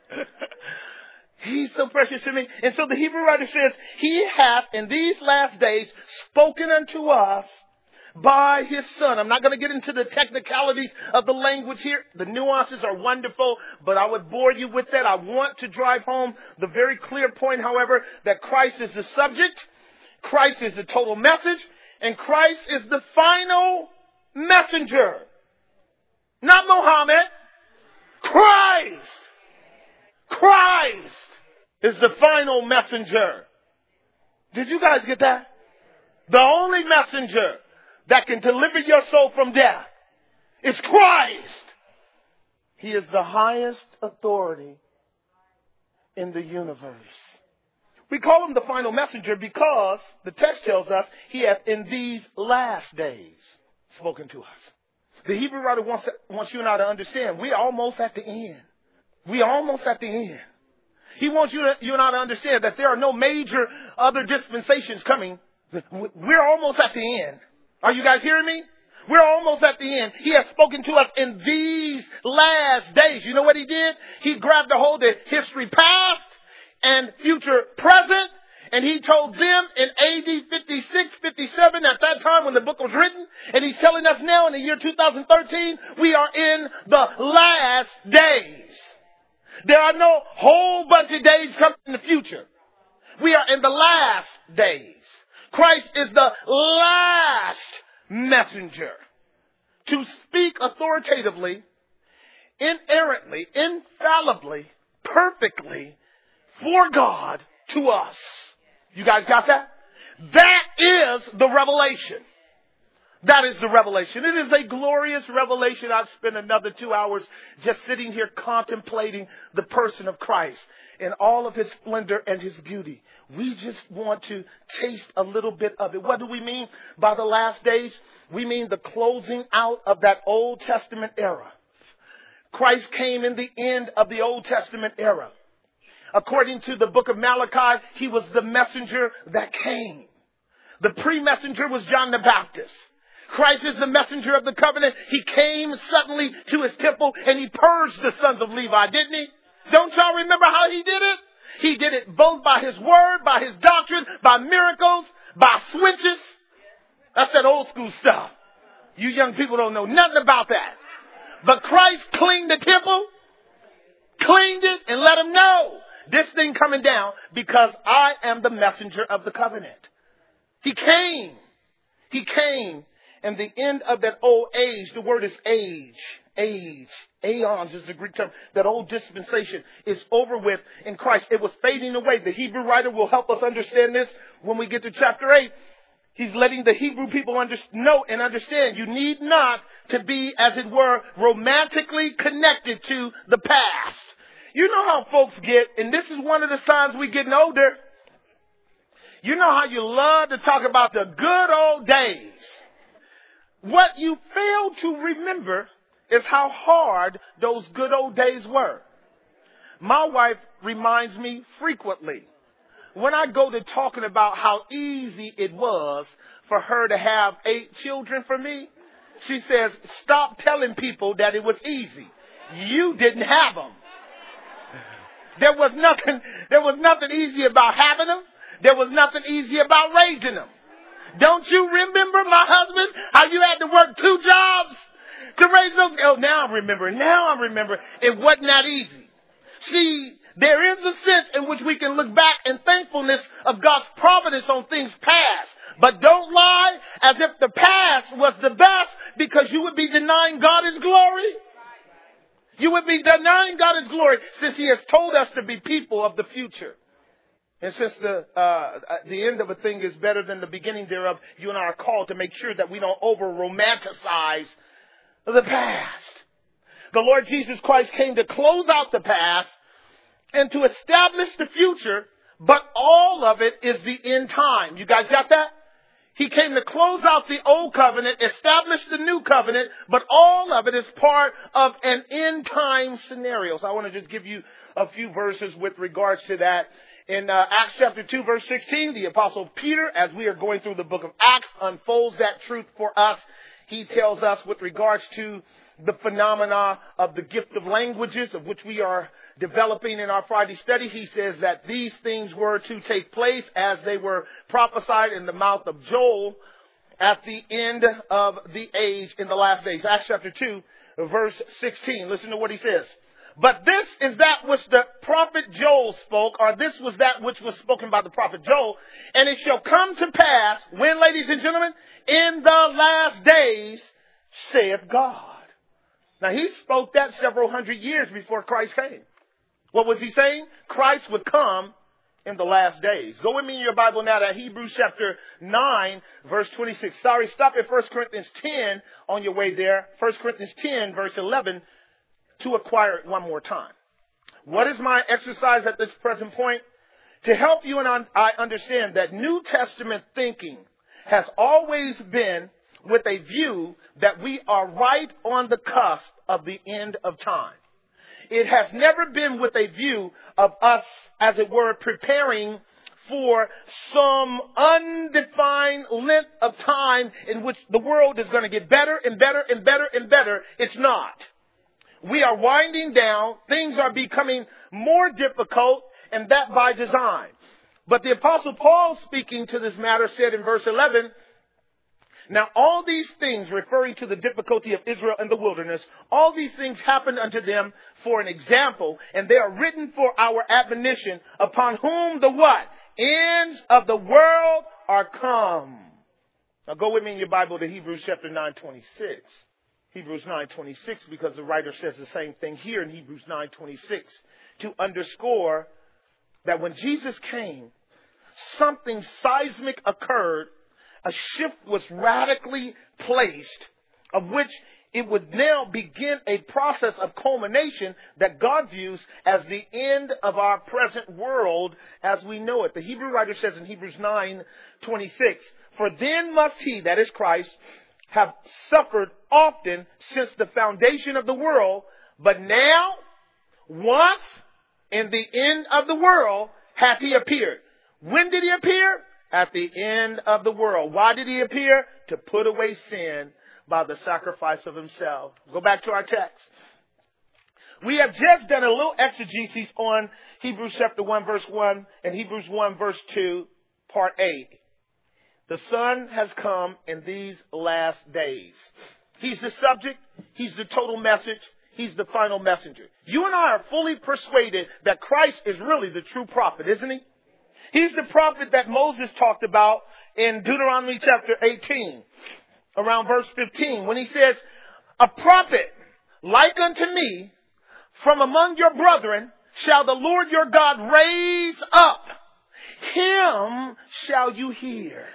He's so precious to me. And so the Hebrew writer says, he hath in these last days spoken unto us by his son. I'm not going to get into the technicalities of the language here. The nuances are wonderful, but I would bore you with that. I want to drive home the very clear point, however, that Christ is the subject, Christ is the total message, and Christ is the final messenger. Not Muhammad. Christ. Christ is the final messenger. Did you guys get that? The only messenger that can deliver your soul from death is Christ. He is the highest authority in the universe. We call him the final messenger because the text tells us he hath in these last days spoken to us. The Hebrew writer wants you and I to understand we're almost at the end. We're almost at the end. He wants you and I to understand that there are no major other dispensations coming. We're almost at the end. Are you guys hearing me? We're almost at the end. He has spoken to us in these last days. You know what he did? He grabbed a hold of history past and future present. And he told them in AD 56, 57, at that time when the book was written. And he's telling us now in the year 2013, we are in the last days. There are no whole bunch of days coming in the future. We are in the last days. Christ is the last messenger to speak authoritatively, inerrantly, infallibly, perfectly for God to us. You guys got that? That is the revelation. That is the revelation. It is a glorious revelation. I've spent another 2 hours just sitting here contemplating the person of Christ in all of his splendor and his beauty. We just want to taste a little bit of it. What do we mean by the last days? We mean the closing out of that Old Testament era. Christ came in the end of the Old Testament era. According to the book of Malachi, he was the messenger that came. The pre-messenger was John the Baptist. Christ is the messenger of the covenant. He came suddenly to his temple and he purged the sons of Levi, didn't he? Don't y'all remember how he did it? He did it both by his word, by his doctrine, by miracles, by switches. That's that old school stuff. You young people don't know nothing about that. But Christ cleaned the temple, cleaned it, and let them know this thing coming down because I am the messenger of the covenant. He came. He came. And the end of that old age, the word is age, aeons is the Greek term. That old dispensation is over with in Christ. It was fading away. The Hebrew writer will help us understand this when we get to chapter 8. He's letting the Hebrew people know and understand. You need not to be, as it were, romantically connected to the past. You know how folks get, and this is one of the signs we're getting older. You know how you love to talk about the good old days. What you fail to remember is how hard those good old days were. My wife reminds me frequently when I go to talking about how easy it was for her to have 8 children for me. She says, stop telling people that it was easy. You didn't have them. There was nothing easy about having them. There was nothing easy about raising them. Don't you remember, my husband, how you had to work 2 jobs to raise those? Oh, now I remember. It wasn't that easy. See, there is a sense in which we can look back in thankfulness of God's providence on things past. But don't lie as if the past was the best, because you would be denying God his glory. You would be denying God his glory, since he has told us to be people of the future. And since the end of a thing is better than the beginning thereof, you and I are called to make sure that we don't over-romanticize the past. The Lord Jesus Christ came to close out the past and to establish the future, but all of it is the end time. You guys got that? He came to close out the old covenant, establish the new covenant, but all of it is part of an end time scenario. So I want to just give you a few verses with regards to that. In Acts chapter 2, verse 16, the Apostle Peter, as we are going through the book of Acts, unfolds that truth for us. He tells us with regards to the phenomena of the gift of languages, of which we are developing in our Friday study. He says that these things were to take place as they were prophesied in the mouth of Joel. at the end of the age in the last days. Acts chapter 2, verse 16. Listen to what he says. But this is that which the prophet Joel spoke, or this was that which was spoken by the prophet Joel. And it shall come to pass, when, ladies and gentlemen, in the last days, saith God. Now, he spoke that several hundred years before Christ came. What was he saying? Christ would come in the last days. Go with me in your Bible now to Hebrews chapter 9, verse 26. Sorry, stop at 1 Corinthians 10 on your way there. 1 Corinthians 10, verse 11, to acquire it one more time. What is my exercise at this present point? To help you and I understand that New Testament thinking has always been with a view that we are right on the cusp of the end of time. It has never been with a view of us, as it were, preparing for some undefined length of time in which the world is going to get better and better and better and better. It's not. We are winding down. Things are becoming more difficult, and that by design. But the Apostle Paul, speaking to this matter, said in verse 11, now all these things, referring to the difficulty of Israel in the wilderness, all these things happened unto them for an example, and they are written for our admonition, upon whom the what? Ends of the world are come. Now go with me in your Bible to Hebrews chapter 9:26. Hebrews 9:26, because the writer says the same thing here in Hebrews 9:26, to underscore that when Jesus came, something seismic occurred. A shift was radically placed, of which it would now begin a process of culmination that God views as the end of our present world as we know it. The Hebrew writer says in Hebrews 9:26, for then must he, that is Christ, have suffered often since the foundation of the world, but now, once in the end of the world, hath he appeared. When did he appear? At the end of the world. Why did he appear? To put away sin by the sacrifice of himself. Go back to our text. We have just done a little exegesis on Hebrews chapter 1 verse 1 and Hebrews 1 verse 2 part 8. The Son has come in these last days. He's the subject. He's the total message. He's the final messenger. You and I are fully persuaded that Christ is really the true prophet, isn't he? He's the prophet that Moses talked about in Deuteronomy chapter 18, around verse 15, when he says, a prophet like unto me from among your brethren shall the Lord your God raise up. Him shall you hear.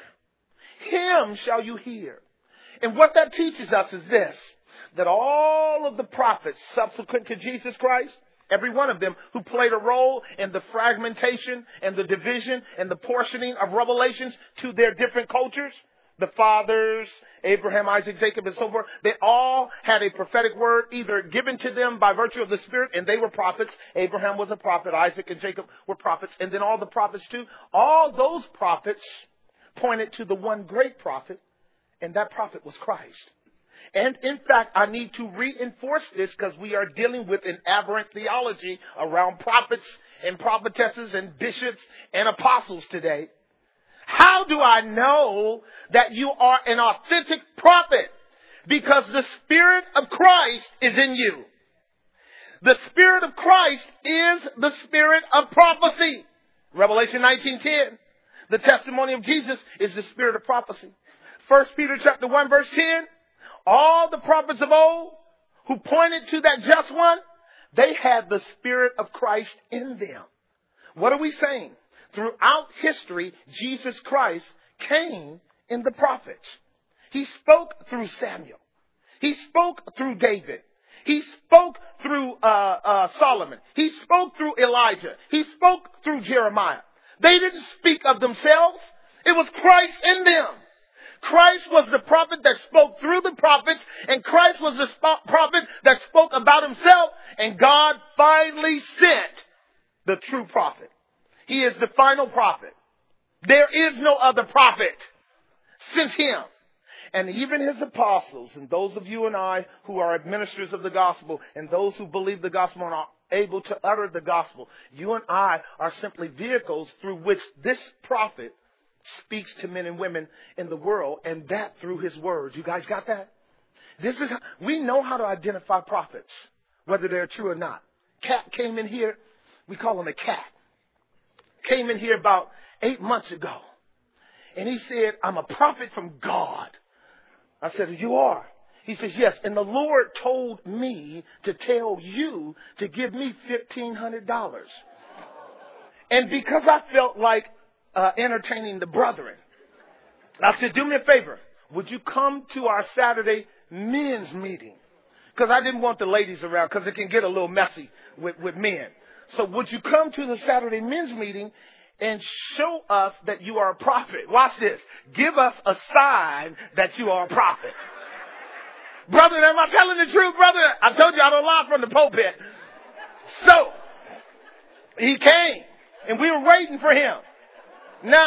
Him shall you hear. And what that teaches us is this, that all of the prophets subsequent to Jesus Christ, every one of them who played a role in the fragmentation and the division and the portioning of revelations to their different cultures, the fathers, Abraham, Isaac, Jacob, and so forth, they all had a prophetic word either given to them by virtue of the Spirit, and they were prophets. Abraham was a prophet. Isaac and Jacob were prophets. And then all the prophets too. All those prophets pointed to the one great prophet, and that prophet was Christ. And in fact, I need to reinforce this because we are dealing with an aberrant theology around prophets and prophetesses and bishops and apostles today. How do I know that you are an authentic prophet? Because the Spirit of Christ is in you. The Spirit of Christ is the Spirit of prophecy. Revelation 19:10. The testimony of Jesus is the Spirit of prophecy. 1 Peter chapter 1 verse 10. All the prophets of old who pointed to that just one, they had the Spirit of Christ in them. What are we saying? Throughout history, Jesus Christ came in the prophets. He spoke through Samuel. He spoke through David. He spoke through Solomon. He spoke through Elijah. He spoke through Jeremiah. They didn't speak of themselves. It was Christ in them. Christ was the prophet that spoke through the prophets, and Christ was the prophet that spoke about himself, and God finally sent the true prophet. He is the final prophet. There is no other prophet since him. And even his apostles, and those of you and I who are administrators of the gospel, and those who believe the gospel and are able to utter the gospel, you and I are simply vehicles through which this prophet speaks to men and women in the world, and that through his words. You guys got that? We know how to identify prophets, whether they're true or not. Cat came in here. We call him a cat. Came in here about 8 months ago. And he said, I'm a prophet from God. I said, you are? He says, yes. And the Lord told me to tell you to give me $1,500. And because I felt like entertaining the brethren, I said, do me a favor. Would you come to our Saturday men's meeting? Because I didn't want the ladies around because it can get a little messy with men. So would you come to the Saturday men's meeting and show us that you are a prophet? Watch this. Give us a sign that you are a prophet. Brother, am I telling the truth, brother? I told you I don't lie from the pulpit. So he came and we were waiting for him. Now,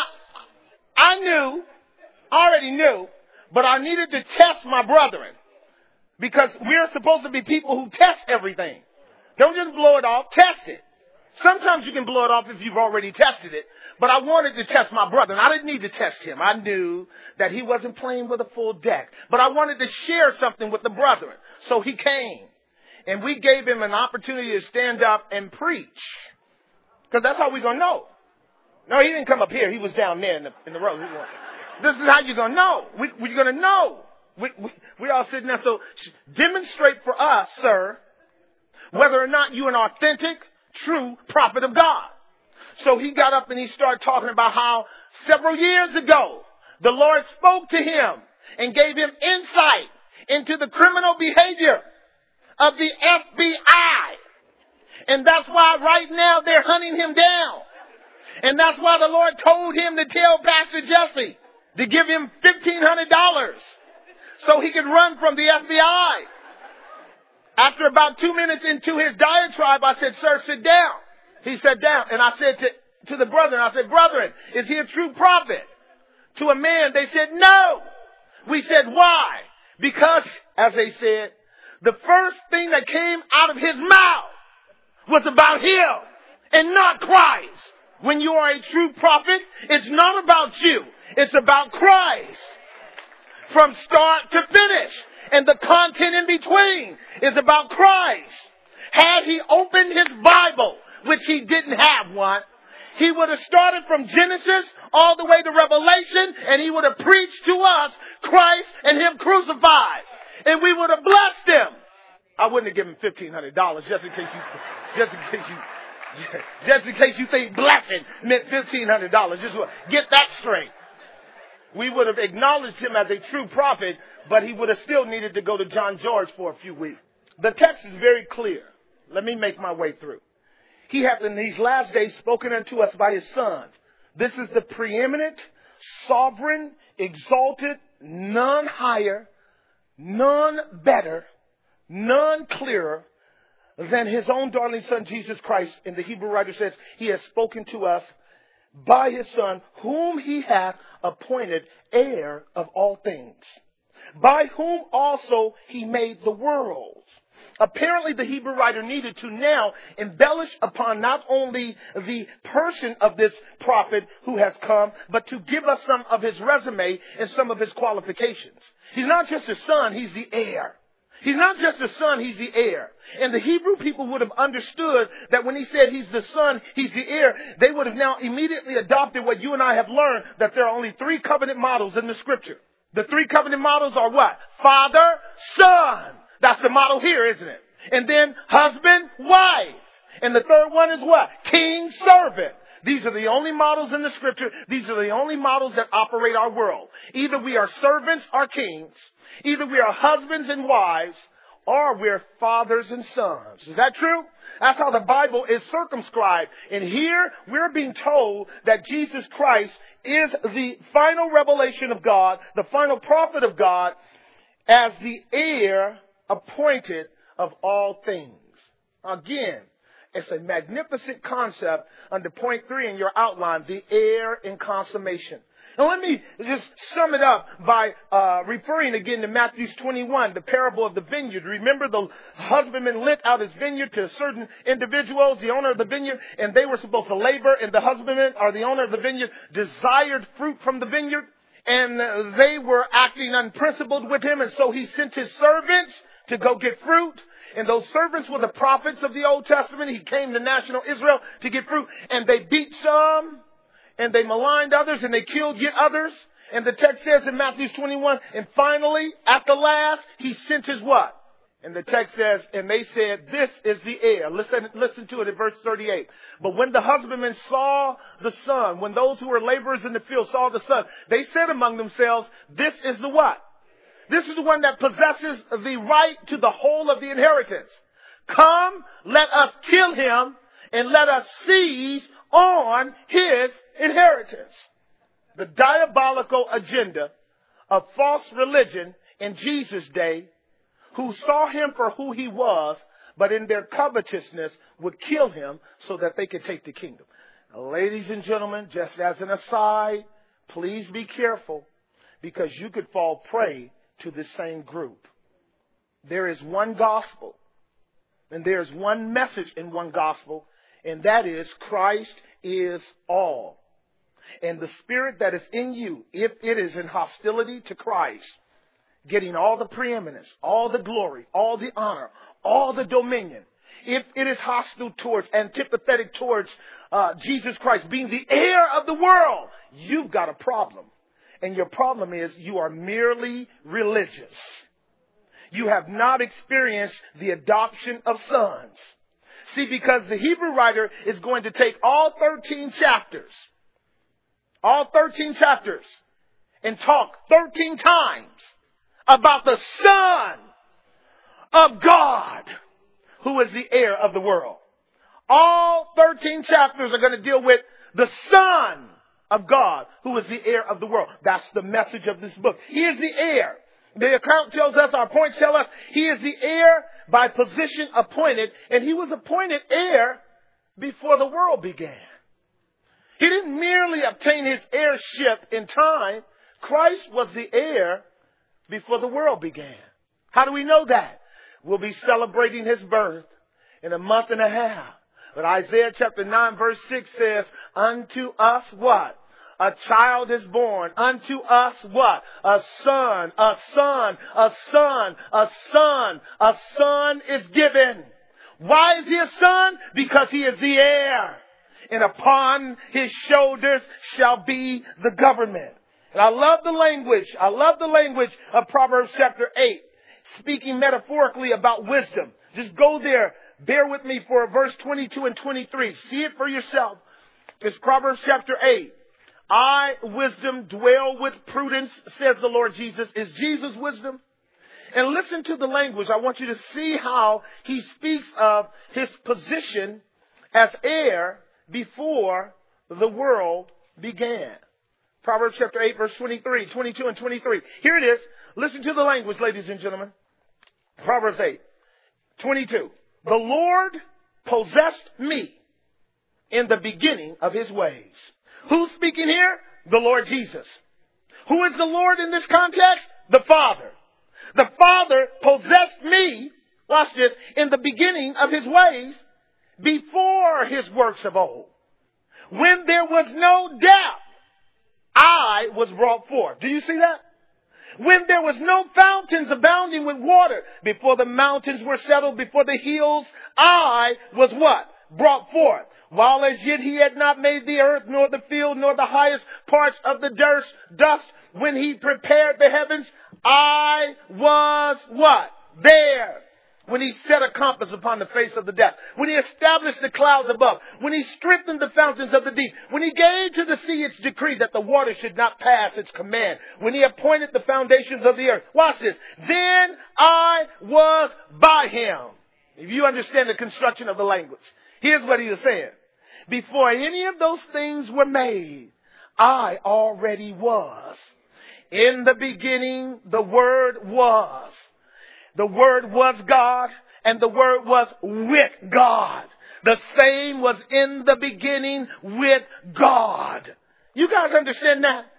I already knew, but I needed to test my brethren because we're supposed to be people who test everything. Don't just blow it off, test it. Sometimes you can blow it off if you've already tested it, but I wanted to test my brother, and I didn't need to test him. I knew that he wasn't playing with a full deck, but I wanted to share something with the brethren. So he came, and we gave him an opportunity to stand up and preach, because that's how we're going to know. No, he didn't come up here. He was down there in the road. This is how you're going to know. We're going to know. We all sitting there. So demonstrate for us, sir, whether or not you're an authentic, true prophet of God. So he got up and he started talking about how several years ago the Lord spoke to him and gave him insight into the criminal behavior of the FBI. And that's why right now they're hunting him down. And that's why the Lord told him to tell Pastor Jesse to give him $1,500 so he could run from the FBI. After about 2 minutes into his diatribe, I said, sir, sit down. He sat down. And I said to the brethren, I said, brethren, is he a true prophet? To a man, they said, no. We said, why? Because, as they said, the first thing that came out of his mouth was about him and not Christ. When you are a true prophet, it's not about you. It's about Christ. From start to finish. And the content in between is about Christ. Had he opened his Bible, which he didn't have one, he would have started from Genesis all the way to Revelation, and he would have preached to us Christ and him crucified. And we would have blessed him. I wouldn't have given him $1,500 just in case you think blessing meant $1,500. Just get that straight. We would have acknowledged him as a true prophet, but he would have still needed to go to John George for a few weeks. The text is very clear. Let me make my way through. He hath in these last days spoken unto us by his Son. This is the preeminent, sovereign, exalted, none higher, none better, none clearer than his own darling Son, Jesus Christ. And the Hebrew writer says, he has spoken to us by his Son, whom he hath appointed heir of all things, by whom also he made the worlds. Apparently, the Hebrew writer needed to now embellish upon not only the person of this prophet who has come, but to give us some of his resume and some of his qualifications. He's not just a son, he's the heir. He's not just a son, he's the heir. And the Hebrew people would have understood that when he said he's the son, he's the heir, they would have now immediately adopted what you and I have learned, that there are only 3 covenant models in the scripture. The 3 covenant models are what? Father, son. That's the model here, isn't it? And then husband, wife. And the third one is what? King, servant. These are the only models in the scripture. These are the only models that operate our world. Either we are servants or kings. Either we are husbands and wives, or we're fathers and sons. Is that true? That's how the Bible is circumscribed. And here we're being told that Jesus Christ is the final revelation of God, the final prophet of God, as the heir appointed of all things. Again, it's a magnificent concept under point 3 in your outline, the heir in consummation. And let me just sum it up by referring again to Matthew 21, the parable of the vineyard. Remember, the husbandman lent out his vineyard to certain individuals, the owner of the vineyard, and they were supposed to labor, and the husbandman or the owner of the vineyard desired fruit from the vineyard, and they were acting unprincipled with him, and so he sent his servants to go get fruit. And those servants were the prophets of the Old Testament. He came to national Israel to get fruit, and they beat some, and they maligned others, and they killed yet others. And the text says in Matthew 21, and finally, at the last, he sent his what? And the text says, and they said, this is the heir. Listen to it in verse 38. But when the husbandmen saw the son, when those who were laborers in the field saw the son, they said among themselves, this is the what? This is the one that possesses the right to the whole of the inheritance. Come, let us kill him, and let us seize on his inheritance. The diabolical agenda of false religion in Jesus' day, who saw him for who he was, but in their covetousness would kill him so that they could take the kingdom. Now, ladies and gentlemen, just as an aside, please be careful, because you could fall prey to the same group. There is one gospel, and there is one message in one gospel, and that is Christ is all. And the spirit that is in you, if it is in hostility to Christ, getting all the preeminence, all the glory, all the honor, all the dominion, if it is hostile towards, antipathetic towards Jesus Christ being the heir of the world, you've got a problem. And your problem is you are merely religious. You have not experienced the adoption of sons. See, because the Hebrew writer is going to take all 13 chapters, and talk 13 times about the Son of God, who is the heir of the world. All 13 chapters are going to deal with the Son of God, who is the heir of the world. That's the message of this book. He is the heir. The account tells us, our points tell us, he is the heir by position appointed, and he was appointed heir before the world began. He didn't merely obtain his heirship in time. Christ was the heir before the world began. How do we know that? We'll be celebrating his birth in a month and a half. But Isaiah chapter 9 verse 6 says, unto us what? A child is born. Unto us what? A son, a son, a son, a son, a son is given. Why is he a son? Because he is the heir. And upon his shoulders shall be the government. And I love the language. I love the language of Proverbs chapter 8, speaking metaphorically about wisdom. Just go there. Bear with me for verse 22 and 23. See it for yourself. It's Proverbs chapter 8. I, wisdom, dwell with prudence, says the Lord Jesus. Is Jesus wisdom? And listen to the language. I want you to see how he speaks of his position as heir before the world began. Proverbs chapter 8, verse 23, 22 and 23. Here it is. Listen to the language, ladies and gentlemen. Proverbs 8, 22. The Lord possessed me in the beginning of his ways. Who's speaking here? The Lord Jesus. Who is the Lord in this context? The Father. The Father possessed me, watch this, in the beginning of his ways before his works of old. When there was no depth, I was brought forth. Do you see that? When there was no fountains abounding with water, before the mountains were settled, before the hills, I was what? Brought forth. While as yet he had not made the earth, nor the field, nor the highest parts of the dust, when he prepared the heavens, I was what? There. When he set a compass upon the face of the depth. When he established the clouds above. When he strengthened the fountains of the deep. When he gave to the sea its decree that the water should not pass its command. When he appointed the foundations of the earth. Watch this. Then I was by him. If you understand the construction of the language. Here's what he was saying. Before any of those things were made, I already was. In the beginning, the Word was. The Word was God, and the Word was with God. The same was in the beginning with God. You guys understand that?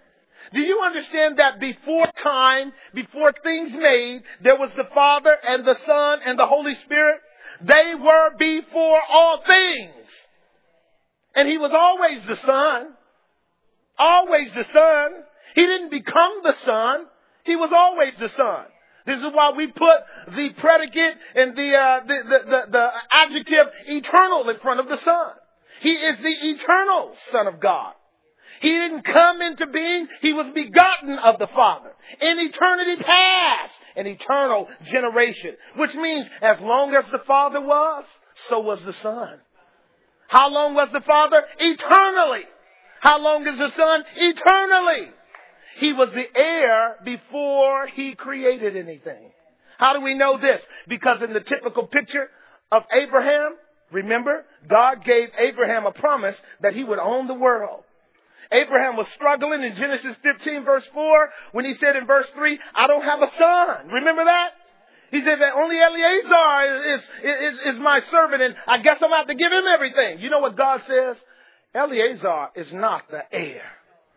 Do you understand that before time, before things made, there was the Father and the Son and the Holy Spirit? They were before all things. And he was always the Son. Always the Son. He didn't become the Son. He was always the Son. This is why we put the predicate and the adjective eternal in front of the Son. He is the eternal Son of God. He didn't come into being. He was begotten of the Father. In eternity past, an eternal generation. Which means as long as the Father was, so was the Son. How long was the Father? Eternally. How long is the Son? Eternally. He was the heir before he created anything. How do we know this? Because in the typical picture of Abraham, remember, God gave Abraham a promise that he would own the world. Abraham was struggling in Genesis 15 verse 4 when he said in verse 3, I don't have a son. Remember that? He said that only Eliezer is my servant and I guess I'm going to have to give him everything. You know what God says? Eliezer is not the heir.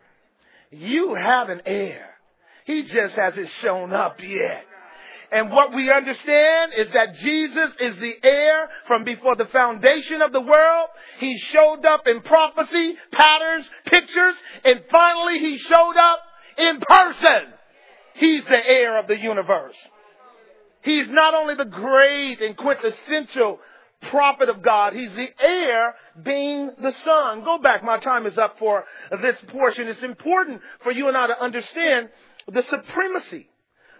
You have an heir. He just hasn't shown up yet. And what we understand is that Jesus is the heir from before the foundation of the world. He showed up in prophecy, patterns, pictures, and finally he showed up in person. He's the heir of the universe. He's not only the great and quintessential prophet of God, he's the heir being the Son. Go back, my time is up for this portion. It's important for you and I to understand the supremacy,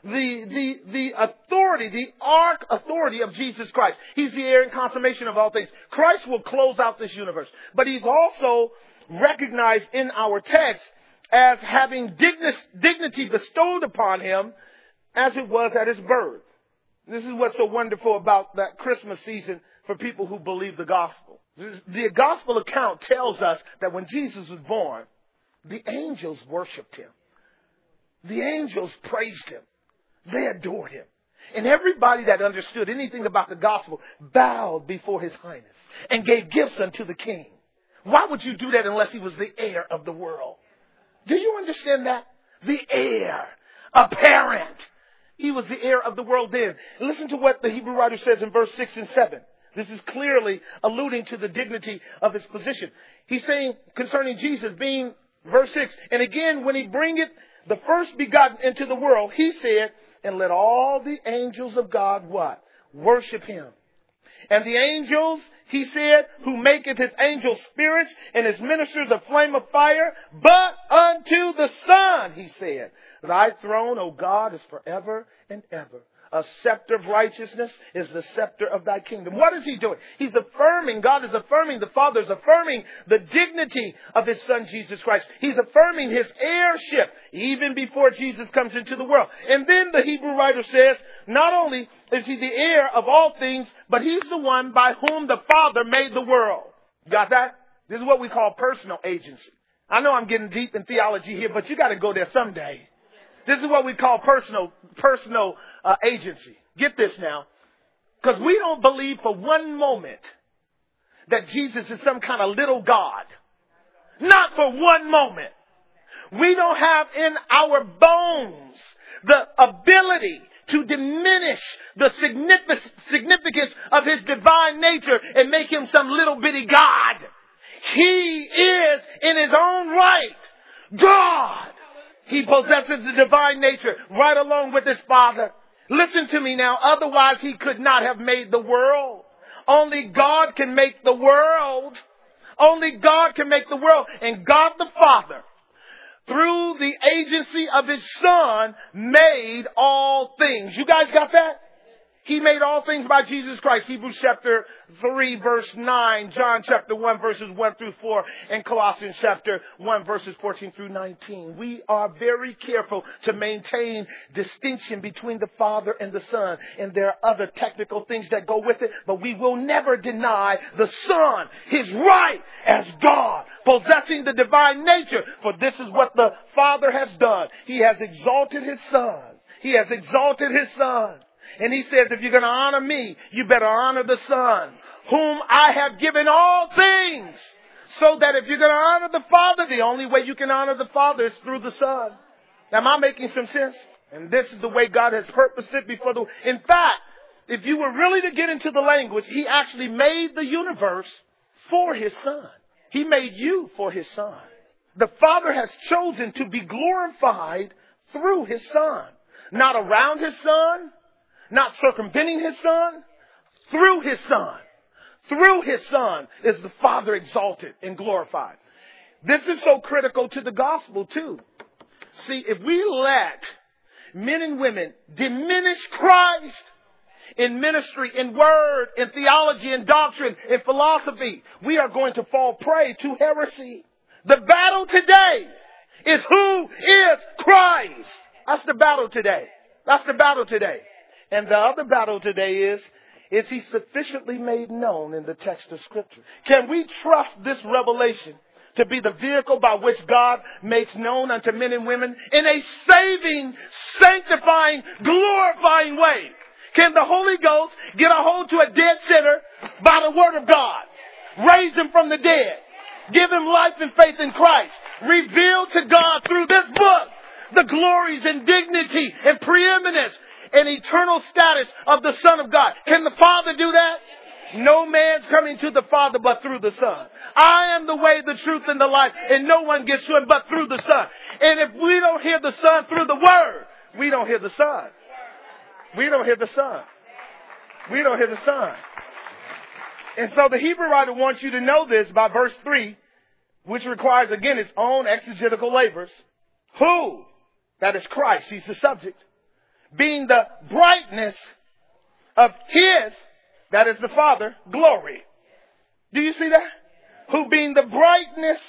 the authority, the ark authority of Jesus Christ. He's the heir and consummation of all things. Christ will close out this universe. But he's also recognized in our text as having dignity bestowed upon him as it was at his birth. This is what's so wonderful about that Christmas season for people who believe the gospel. The gospel account tells us that when Jesus was born, the angels worshiped him. The angels praised him. They adored him. And everybody that understood anything about the gospel bowed before his highness and gave gifts unto the king. Why would you do that unless he was the heir of the world? Do you understand that? The heir, a parent. He was the heir of the world then. Listen to what the Hebrew writer says in verse 6 and 7. This is clearly alluding to the dignity of his position. He's saying concerning Jesus being, verse 6, and again when he bringeth the first begotten into the world, he said, and let all the angels of God what? Worship him. And the angels, he said, who maketh his angels spirits and his ministers a flame of fire, but unto the Son, he said, thy throne, O God, is forever and ever. A scepter of righteousness is the scepter of thy kingdom. What is he doing? He's affirming, God is affirming, the Father is affirming the dignity of his Son, Jesus Christ. He's affirming his heirship even before Jesus comes into the world. And then the Hebrew writer says, not only is he the heir of all things, but he's the one by whom the Father made the world. Got that? This is what we call personal agency. I know I'm getting deep in theology here, but you got to go there someday. This is what we call personal agency. Get this now. Because we don't believe for one moment that Jesus is some kind of little God. Not for one moment. We don't have in our bones the ability to diminish the significance of his divine nature and make him some little bitty God. He is in his own right God. He possesses the divine nature right along with his Father. Listen to me now. Otherwise, he could not have made the world. Only God can make the world. Only God can make the world. And God the Father, through the agency of his Son, made all things. You guys got that? He made all things by Jesus Christ. Hebrews chapter 3 verse 9, John chapter 1 verses 1 through 4, and Colossians chapter 1 verses 14 through 19. We are very careful to maintain distinction between the Father and the Son. And there are other technical things that go with it, but we will never deny the Son his right as God, possessing the divine nature. For this is what the Father has done. He has exalted his Son. He has exalted his Son. And he says, if you're going to honor me, you better honor the Son, whom I have given all things, So that if you're going to honor the Father, the only way you can honor the Father is through the Son. Now, am I making some sense? And this is the way God has purposed it before the... In fact, if you were really to get into the language, he actually made the universe for his Son. He made you for his Son. The Father has chosen to be glorified through his Son. Not around his Son, not circumventing his Son, through his Son. Through his Son is the Father exalted and glorified. This is so critical to the gospel too. See, if we let men and women diminish Christ in ministry, in word, in theology, in doctrine, in philosophy, we are going to fall prey to heresy. The battle today is who is Christ. That's the battle today. That's the battle today. And the other battle today is he sufficiently made known in the text of Scripture? Can we trust this revelation to be the vehicle by which God makes known unto men and women in a saving, sanctifying, glorifying way? Can the Holy Ghost get a hold to a dead sinner by the word of God? Raise him from the dead. Give him life and faith in Christ. Reveal to God through this book the glories and dignity and preeminence and eternal status of the Son of God. Can the Father do that? No man's coming to the Father but through the Son. I am the way, the truth, and the life, and no one gets to him but through the Son. And if we don't hear the Son through the Word, we don't hear the Son. We don't hear the Son. We don't hear the Son. And so the Hebrew writer wants you to know this by verse 3, which requires, again, its own exegetical labors. Who? That is Christ. He's the subject. Being the brightness of his, that is the Father, glory. Do you see that? Who being the brightness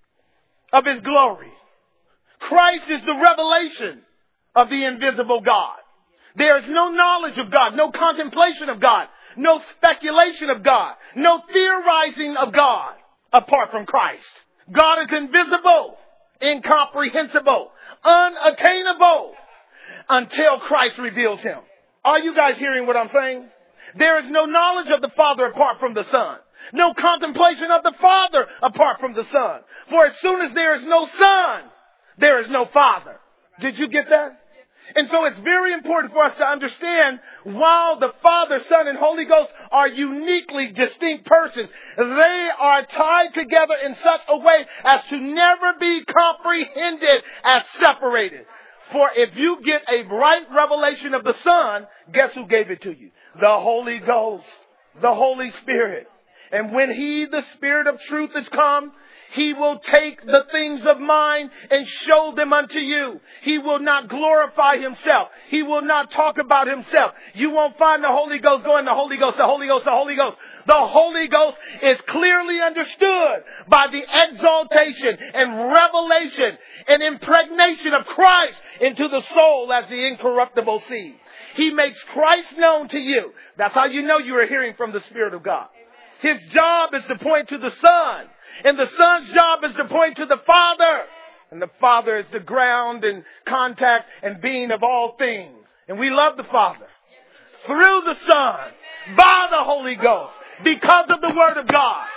of his glory. Christ is the revelation of the invisible God. There is no knowledge of God, no contemplation of God, no speculation of God, no theorizing of God apart from Christ. God is invisible, incomprehensible, unattainable until Christ reveals him. Are you guys hearing what I'm saying? There is no knowledge of the Father apart from the Son. No contemplation of the Father apart from the Son. For as soon as there is no Son, there is no Father. Did you get that? And so it's very important for us to understand, while the Father, Son, and Holy Ghost are uniquely distinct persons, they are tied together in such a way as to never be comprehended as separated. For if you get a right revelation of the Son, guess who gave it to you? The Holy Ghost, the Holy Spirit. And when He, the Spirit of truth, is come, He will take the things of mine and show them unto you. He will not glorify Himself. He will not talk about Himself. You won't find the Holy Ghost going, the Holy Ghost, the Holy Ghost, the Holy Ghost. The Holy Ghost is clearly understood by the exaltation and revelation and impregnation of Christ into the soul as the incorruptible seed. He makes Christ known to you. That's how you know you are hearing from the Spirit of God. His job is to point to the Son. And the Son's job is to point to the Father. And the Father is the ground and contact and being of all things. And we love the Father through the Son, by the Holy Ghost, because of the Word of God.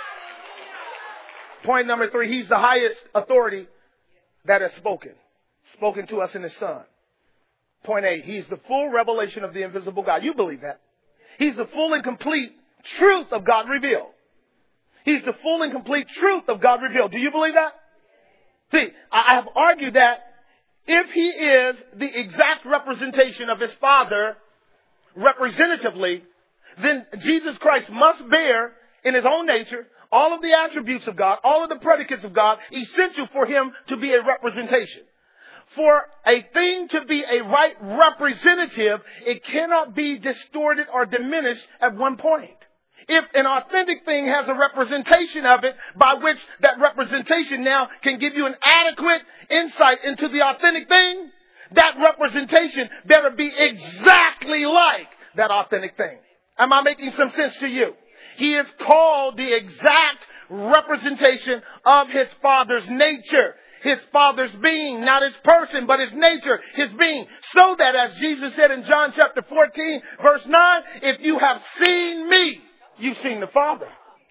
Point number 3, He's the highest authority that has spoken to us in His Son. Point 8, He's the full revelation of the invisible God. You believe that. He's the full and complete truth of God revealed. He's the full and complete truth of God revealed. Do you believe that? See, I have argued that if He is the exact representation of His Father representatively, then Jesus Christ must bear in His own nature all of the attributes of God, all of the predicates of God, essential for Him to be a representation. For a thing to be a right representative, it cannot be distorted or diminished at one point. If an authentic thing has a representation of it, by which that representation now can give you an adequate insight into the authentic thing, that representation better be exactly like that authentic thing. Am I making some sense to you? He is called the exact representation of His Father's nature. His Father's being, not His person, but His nature, His being. So that, as Jesus said in John chapter 14, verse 9, if you have seen me, you've seen the Father.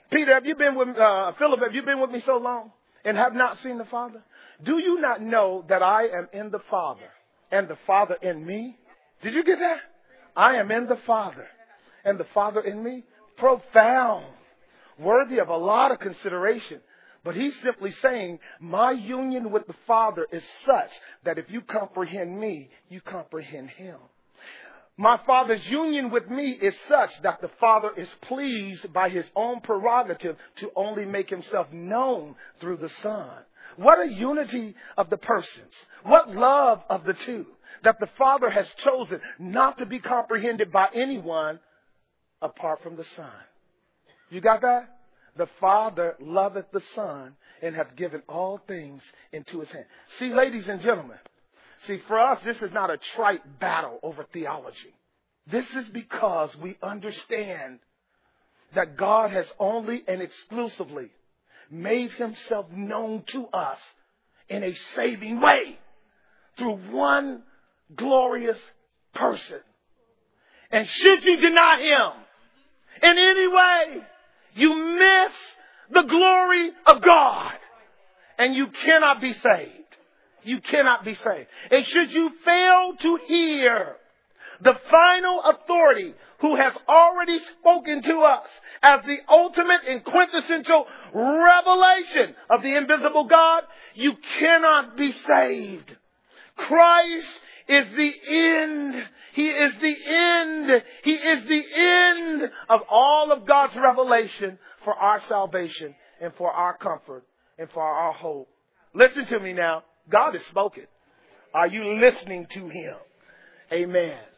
Peter, have you been with, Philip, have you been with me so long and have not seen the Father? Do you not know that I am in the Father and the Father in me? Did you get that? I am in the Father and the Father in me. Profound. Worthy of a lot of consideration. But he's simply saying, my union with the Father is such that if you comprehend me, you comprehend him. My Father's union with me is such that the Father is pleased by his own prerogative to only make himself known through the Son. What a unity of the persons. What love of the two. That the Father has chosen not to be comprehended by anyone apart from the Son. You got that? The Father loveth the Son and hath given all things into his hand. See, ladies and gentlemen, see, for us, this is not a trite battle over theology. This is because we understand that God has only and exclusively made himself known to us in a saving way through one glorious person. And should you deny him in any way, you miss the glory of God and you cannot be saved. You cannot be saved. And should you fail to hear the final authority who has already spoken to us as the ultimate and quintessential revelation of the invisible God, you cannot be saved. Christ is the end. He is the end. He is the end of all of God's revelation for our salvation and for our comfort and for our hope. Listen to me now. God has spoken. Are you listening to him? Amen.